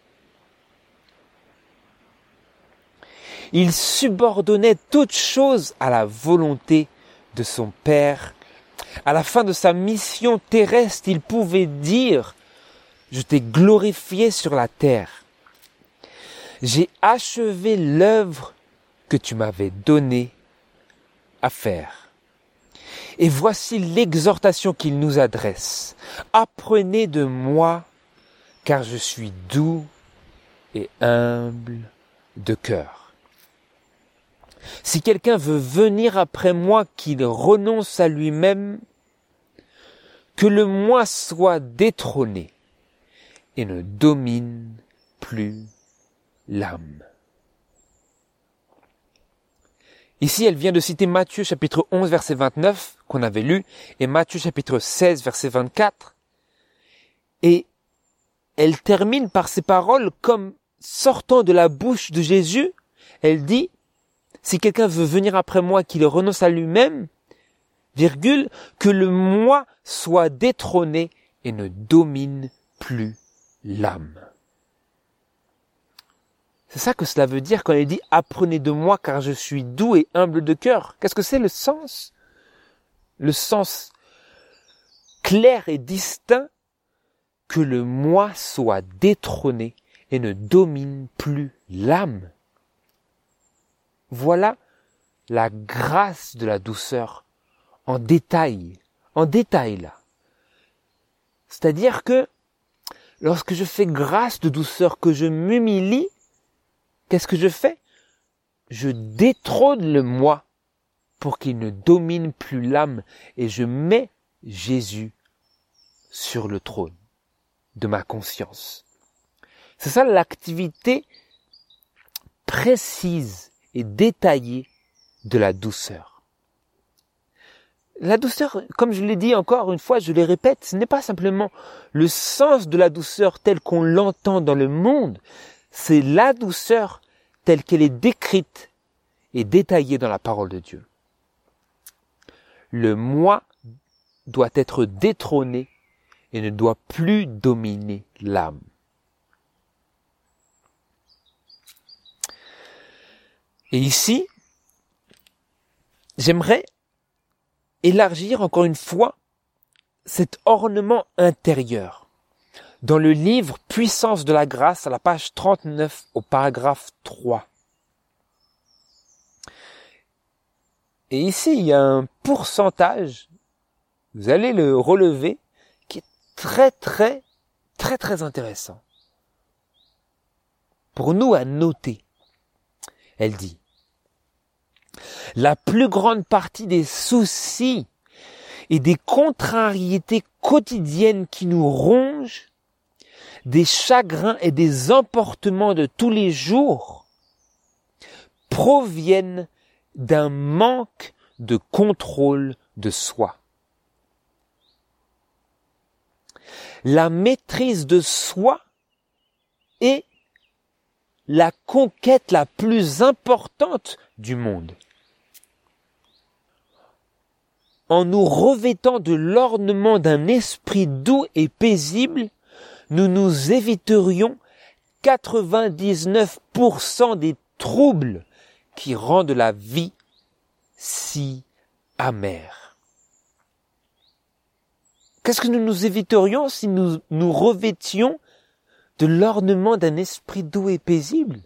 Il subordonnait toute chose à la volonté de son Père. À la fin de sa mission terrestre, il pouvait dire « Je t'ai glorifié sur la terre. J'ai achevé l'œuvre que tu m'avais donnée à faire. » Et voici l'exhortation qu'il nous adresse. « Apprenez de moi, car je suis doux et humble de cœur. » Si quelqu'un veut venir après moi, qu'il renonce à lui-même, que le moi soit détrôné et ne domine plus l'âme. Ici, elle vient de citer Matthieu chapitre onze, verset vingt-neuf, qu'on avait lu, et Matthieu chapitre seize, verset vingt-quatre. Et elle termine par ces paroles comme sortant de la bouche de Jésus. Elle dit, si quelqu'un veut venir après moi, qu'il renonce à lui-même, virgule, que le moi soit détrôné et ne domine plus l'âme. C'est ça que cela veut dire quand il dit « Apprenez de moi car je suis doux et humble de cœur ». Qu'est-ce que c'est le sens? Le sens clair et distinct, que le moi soit détrôné et ne domine plus l'âme. Voilà la grâce de la douceur en détail, en détail là. C'est-à-dire que lorsque je fais grâce de douceur, que je m'humilie, qu'est-ce que je fais? Je détrône le moi pour qu'il ne domine plus l'âme et je mets Jésus sur le trône de ma conscience. C'est ça l'activité précise et détaillée de la douceur. La douceur, comme je l'ai dit encore une fois, je le répète, ce n'est pas simplement le sens de la douceur tel qu'on l'entend dans le monde, c'est la douceur telle qu'elle est décrite et détaillée dans la parole de Dieu. Le moi doit être détrôné et ne doit plus dominer l'âme. Et ici, j'aimerais élargir encore une fois cet ornement intérieur. Dans le livre Puissance de la grâce, à la page trente-neuf, au paragraphe trois. Et ici, il y a un pourcentage, vous allez le relever, qui est très, très, très, très intéressant. Pour nous à noter. Elle dit, la plus grande partie des soucis et des contrariétés quotidiennes qui nous rongent, des chagrins et des emportements de tous les jours, proviennent d'un manque de contrôle de soi. La maîtrise de soi est la conquête la plus importante du monde. En nous revêtant de l'ornement d'un esprit doux et paisible, nous nous éviterions quatre-vingt-dix-neuf pour cent des troubles qui rendent la vie si amère. Qu'est-ce que nous nous éviterions si nous nous revêtions de l'ornement d'un esprit doux et paisible?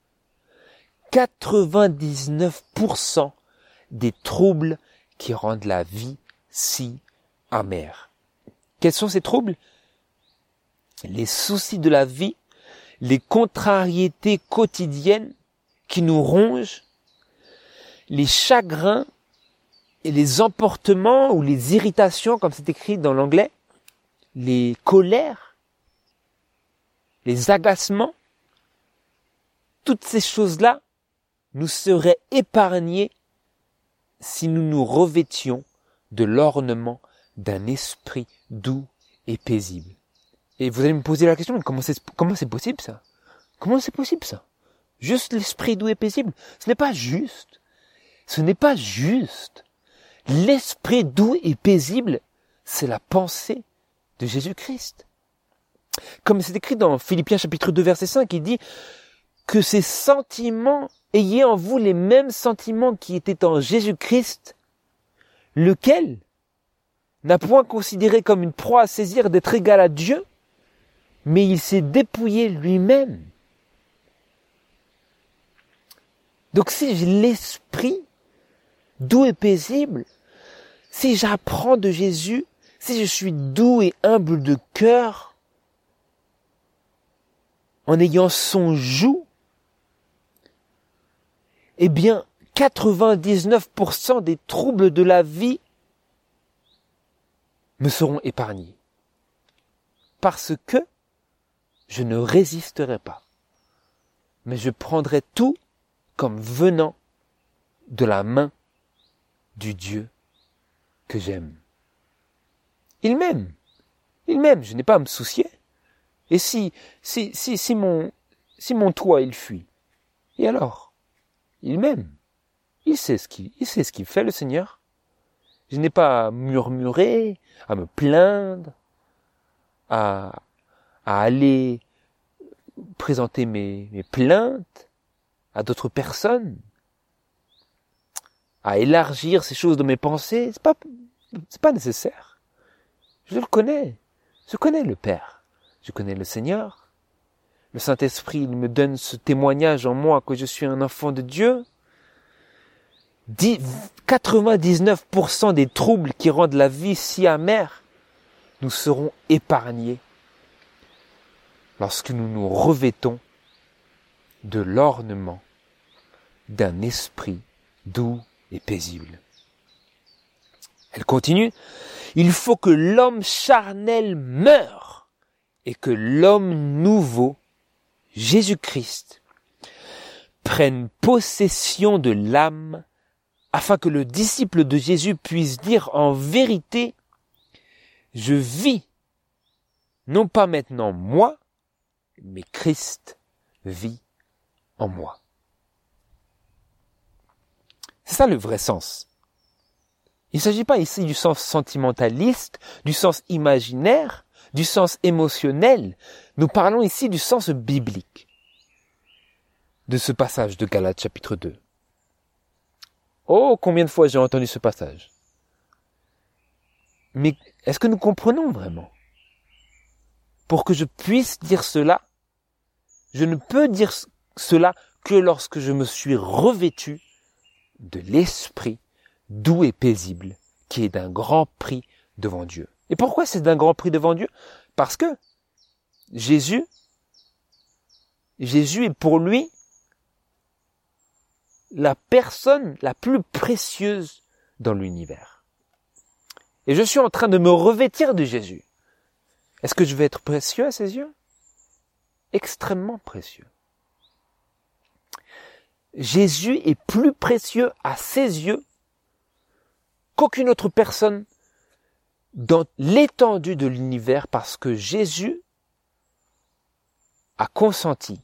quatre-vingt-dix-neuf pour cent des troubles qui rendent la vie si amère. Quels sont ces troubles? Les soucis de la vie, les contrariétés quotidiennes qui nous rongent, les chagrins et les emportements ou les irritations, comme c'est écrit dans l'anglais, les colères, les agacements, toutes ces choses-là nous seraient épargnées si nous nous revêtions de l'ornement d'un esprit doux et paisible. Et vous allez me poser la question, mais comment c'est, comment c'est possible ça? Comment c'est possible ça? Juste l'esprit doux et paisible? Ce n'est pas juste. Ce n'est pas juste. L'esprit doux et paisible, c'est la pensée de Jésus-Christ. Comme c'est écrit dans Philippiens chapitre deux verset cinq, il dit que ces sentiments, ayez en vous les mêmes sentiments qui étaient en Jésus-Christ, lequel n'a point considéré comme une proie à saisir d'être égal à Dieu, mais il s'est dépouillé lui-même. Donc si j'ai l'esprit doux et paisible, si j'apprends de Jésus, si je suis doux et humble de cœur, en ayant son joug, eh bien, quatre-vingt-dix-neuf pour cent des troubles de la vie me seront épargnés. Parce que je ne résisterai pas, mais je prendrai tout comme venant de la main du Dieu que j'aime. Il m'aime, il m'aime, je n'ai pas à me soucier. Et si, si, si, si mon, si mon toit il fuit, et alors? Il m'aime, il sait ce qu'il, il sait ce qu'il fait le Seigneur. Je n'ai pas à murmurer, à me plaindre, à, à aller présenter mes, mes plaintes à d'autres personnes, à élargir ces choses de mes pensées. C'est pas, c'est pas nécessaire. Je le connais. Je connais le Père. Je connais le Seigneur. Le Saint-Esprit, il me donne ce témoignage en moi que je suis un enfant de Dieu. quatre-vingt-dix-neuf pour cent des troubles qui rendent la vie si amère, nous serons épargnés lorsque nous nous revêtons de l'ornement d'un esprit doux et paisible. Elle continue, il faut que l'homme charnel meure et que l'homme nouveau, Jésus-Christ, prenne possession de l'âme afin que le disciple de Jésus puisse dire en vérité, je vis, non pas maintenant moi, mais Christ vit en moi. C'est ça le vrai sens. Il ne s'agit pas ici du sens sentimentaliste, du sens imaginaire, du sens émotionnel. Nous parlons ici du sens biblique de ce passage de Galates chapitre deux. Oh, combien de fois j'ai entendu ce passage. Mais est-ce que nous comprenons vraiment? Pour que je puisse dire cela, je ne peux dire cela que lorsque je me suis revêtu de l'esprit doux et paisible, qui est d'un grand prix devant Dieu. Et pourquoi c'est d'un grand prix devant Dieu? Parce que Jésus, Jésus est pour lui la personne la plus précieuse dans l'univers. Et je suis en train de me revêtir de Jésus. Est-ce que je vais être précieux à ses yeux? Extrêmement précieux. Jésus est plus précieux à ses yeux qu'aucune autre personne dans l'étendue de l'univers parce que Jésus a consenti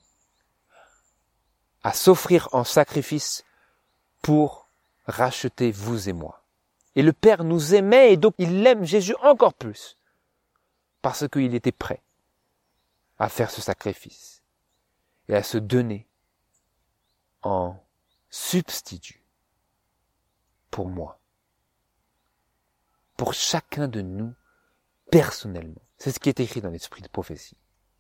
à s'offrir en sacrifice pour racheter vous et moi. Et le Père nous aimait et donc il aime Jésus encore plus parce qu'il était prêt à faire ce sacrifice et à se donner en substitut pour moi, pour chacun de nous personnellement. C'est ce qui est écrit dans l'esprit de prophétie.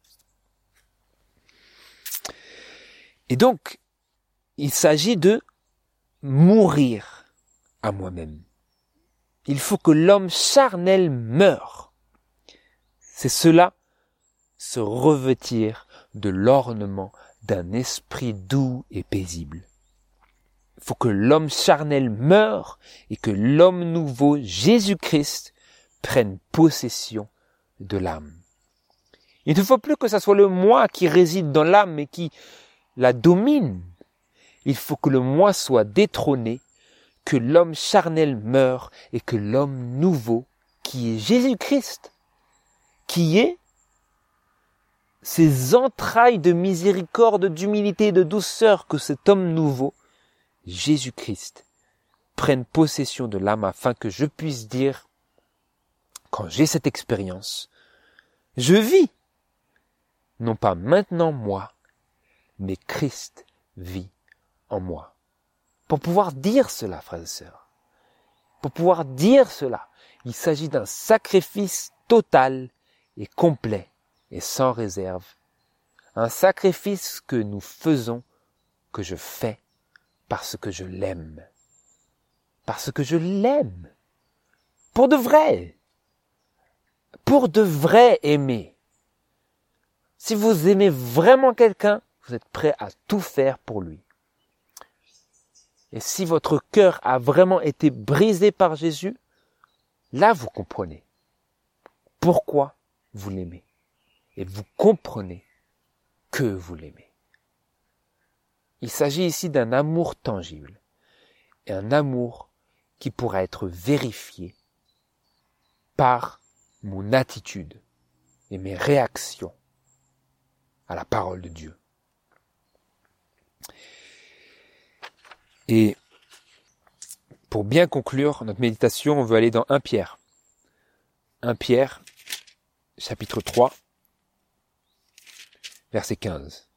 Et donc, il s'agit de mourir à moi-même. Il faut que l'homme charnel meure. C'est cela, se revêtir de l'ornement d'un esprit doux et paisible. Il faut que l'homme charnel meure et que l'homme nouveau, Jésus-Christ, prenne possession de l'âme. Il ne faut plus que ce soit le moi qui réside dans l'âme et qui la domine. Il faut que le moi soit détrôné, que l'homme charnel meure et que l'homme nouveau, qui est Jésus-Christ, qui est ces entrailles de miséricorde, d'humilité et de douceur que cet homme nouveau, Jésus-Christ, prenne possession de l'âme afin que je puisse dire, quand j'ai cette expérience, je vis, non pas maintenant moi, mais Christ vit en moi. Pour pouvoir dire cela, frères et sœurs, pour pouvoir dire cela, il s'agit d'un sacrifice total et complet et sans réserve. Un sacrifice que nous faisons, que je fais, parce que je l'aime. Parce que je l'aime. Pour de vrai. Pour de vrai aimer. Si vous aimez vraiment quelqu'un, vous êtes prêt à tout faire pour lui. Et si votre cœur a vraiment été brisé par Jésus, là vous comprenez pourquoi vous l'aimez. Et vous comprenez que vous l'aimez. Il s'agit ici d'un amour tangible. Et un amour qui pourra être vérifié par mon attitude et mes réactions à la parole de Dieu. Et pour bien conclure notre méditation, on veut aller dans Première Pierre. Première Pierre, chapitre trois, verset quinze.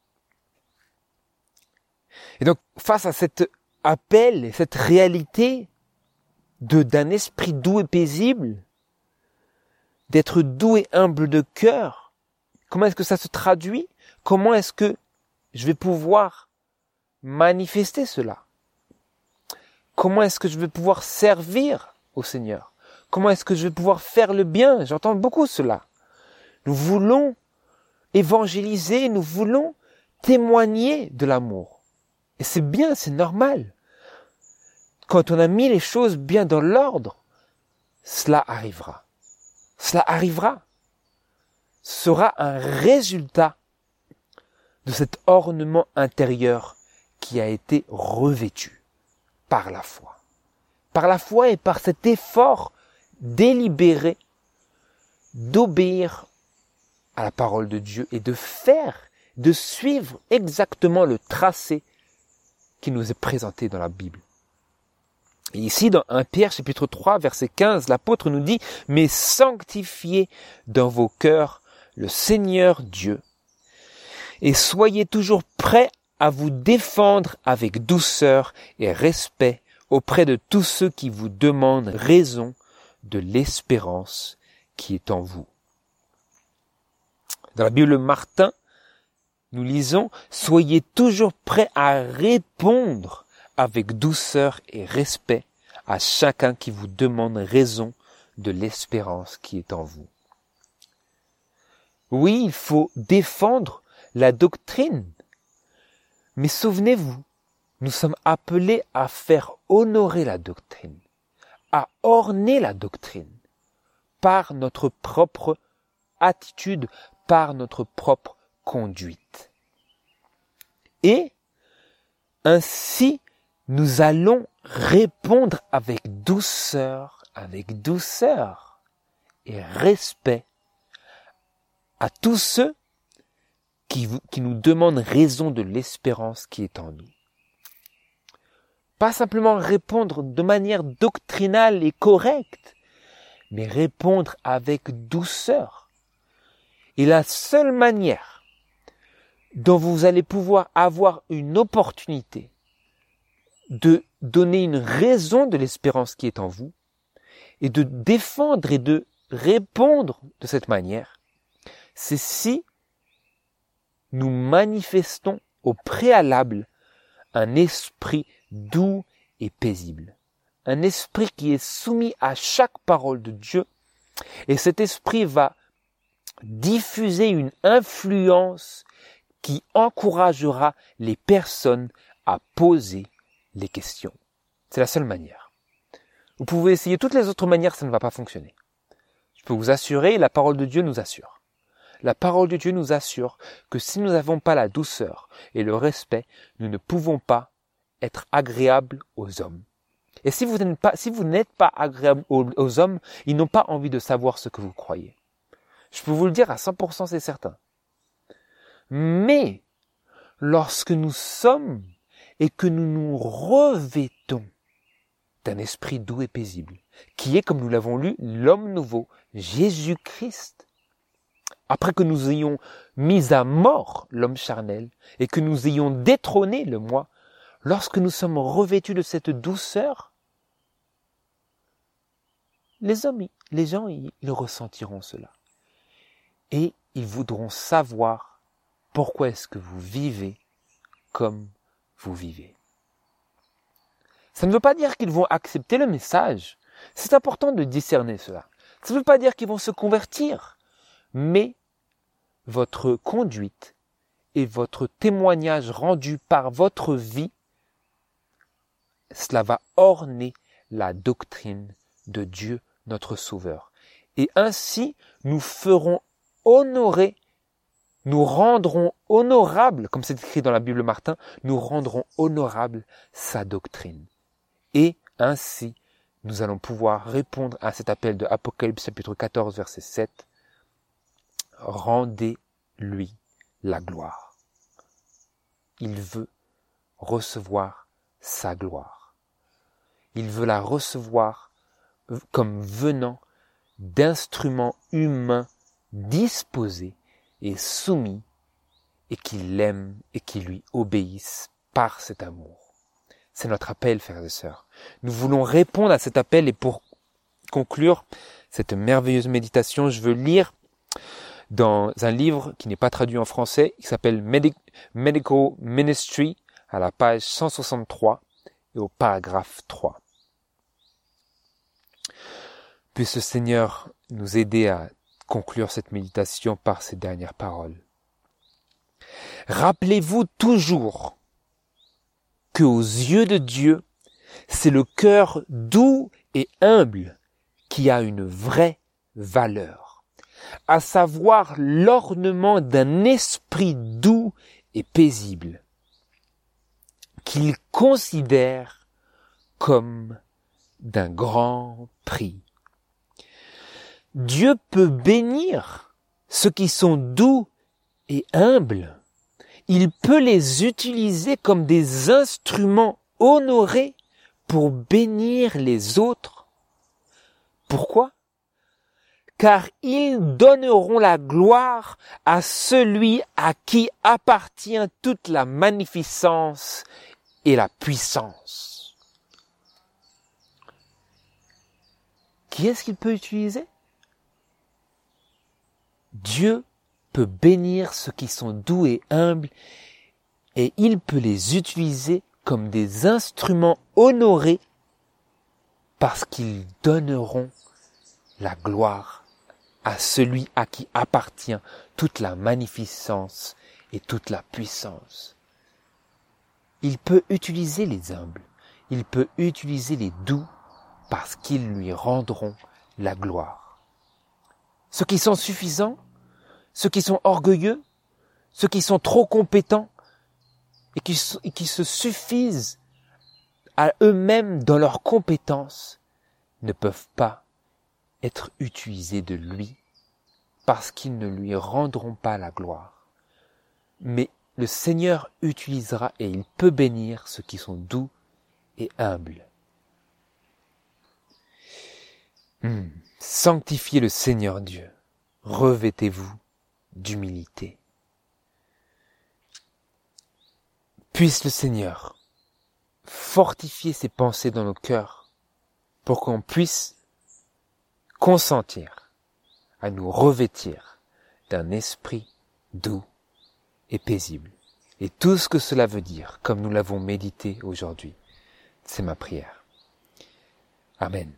Et donc, face à cet appel et cette réalité de, d'un esprit doux et paisible, d'être doux et humble de cœur, comment est-ce que ça se traduit? Comment est-ce que je vais pouvoir manifester cela? Comment est-ce que je vais pouvoir servir au Seigneur? Comment est-ce que je vais pouvoir faire le bien? J'entends beaucoup cela. Nous voulons évangéliser, nous voulons témoigner de l'amour. Et c'est bien, c'est normal. Quand on a mis les choses bien dans l'ordre, cela arrivera. Cela arrivera. Ce sera un résultat de cet ornement intérieur qui a été revêtu par la foi. Par la foi et par cet effort délibéré d'obéir à la parole de Dieu et de faire, de suivre exactement le tracé qui nous est présenté dans la Bible. Et ici, dans Première Pierre, chapitre trois, verset quinze, l'apôtre nous dit « Mais sanctifiez dans vos cœurs le Seigneur Dieu, et soyez toujours prêts à vous défendre avec douceur et respect auprès de tous ceux qui vous demandent raison de l'espérance qui est en vous. » Dans la Bible Martin, nous lisons « Soyez toujours prêts à répondre avec douceur et respect à chacun qui vous demande raison de l'espérance qui est en vous. » Oui, il faut défendre la doctrine, mais souvenez-vous, nous sommes appelés à faire honorer la doctrine, à orner la doctrine par notre propre attitude, par notre propre conduite. Et ainsi, nous allons répondre avec douceur, avec douceur et respect à tous ceux qui, vous, qui nous demandent raison de l'espérance qui est en nous. Pas simplement répondre de manière doctrinale et correcte, mais répondre avec douceur. Et la seule manière dont vous allez pouvoir avoir une opportunité de donner une raison de l'espérance qui est en vous et de défendre et de répondre de cette manière, c'est si nous manifestons au préalable un esprit doux et paisible. Un esprit qui est soumis à chaque parole de Dieu. Et cet esprit va diffuser une influence qui encouragera les personnes à poser les questions. C'est la seule manière. Vous pouvez essayer toutes les autres manières, ça ne va pas fonctionner. Je peux vous assurer, la parole de Dieu nous assure. La parole de Dieu nous assure que si nous n'avons pas la douceur et le respect, nous ne pouvons pas être agréables aux hommes. Et si vous n'êtes pas, si vous n'êtes pas agréable aux, aux hommes, ils n'ont pas envie de savoir ce que vous croyez. Je peux vous le dire à cent pour cent, c'est certain. Mais, lorsque nous sommes et que nous nous revêtons d'un esprit doux et paisible, qui est, comme nous l'avons lu, l'homme nouveau, Jésus-Christ, après que nous ayons mis à mort l'homme charnel et que nous ayons détrôné le moi, lorsque nous sommes revêtus de cette douceur, les hommes, les gens, ils ressentiront cela. Et ils voudront savoir pourquoi est-ce que vous vivez comme vous vivez. Ça ne veut pas dire qu'ils vont accepter le message. C'est important de discerner cela. Ça ne veut pas dire qu'ils vont se convertir. Mais votre conduite et votre témoignage rendu par votre vie, cela va orner la doctrine de Dieu, notre Sauveur. et ainsi nous ferons honorer, nous rendrons honorable, comme c'est écrit dans la Bible Martin, nous rendrons honorable sa doctrine. Et ainsi, nous allons pouvoir répondre à cet appel de Apocalypse chapitre quatorze, verset sept. Rendez-lui la gloire. Il veut recevoir sa gloire. Il veut la recevoir comme venant d'instruments humains disposés et soumis et qui l'aiment et qui lui obéissent par cet amour. C'est notre appel, frères et sœurs. Nous voulons répondre à cet appel et pour conclure cette merveilleuse méditation, je veux lire dans un livre qui n'est pas traduit en français, qui s'appelle Medical Ministry, à la page cent soixante-trois et au paragraphe trois. Puisse le Seigneur nous aider à conclure cette méditation par ces dernières paroles. Rappelez-vous toujours que aux yeux de Dieu, c'est le cœur doux et humble qui a une vraie valeur, à savoir l'ornement d'un esprit doux et paisible, qu'il considère comme d'un grand prix. Dieu peut bénir ceux qui sont doux et humbles. Il peut les utiliser comme des instruments honorés pour bénir les autres. Pourquoi? Car ils donneront la gloire à celui à qui appartient toute la magnificence et la puissance. Qui est-ce qu'il peut utiliser? Dieu peut bénir ceux qui sont doux et humbles et il peut les utiliser comme des instruments honorés parce qu'ils donneront la gloire à celui à qui appartient toute la magnificence et toute la puissance. Il peut utiliser les humbles, il peut utiliser les doux parce qu'ils lui rendront la gloire. Ceux qui sont suffisants, ceux qui sont orgueilleux, ceux qui sont trop compétents et qui, et qui se suffisent à eux-mêmes dans leurs compétences ne peuvent pas être utilisés de lui parce qu'ils ne lui rendront pas la gloire. Mais le Seigneur utilisera et il peut bénir ceux qui sont doux et humbles. Hmm. Sanctifiez le Seigneur Dieu. Revêtez-vous d'humilité. Puisse le Seigneur fortifier ses pensées dans nos cœurs pour qu'on puisse consentir à nous revêtir d'un esprit doux et paisible. Et tout ce que cela veut dire, comme nous l'avons médité aujourd'hui, c'est ma prière. Amen.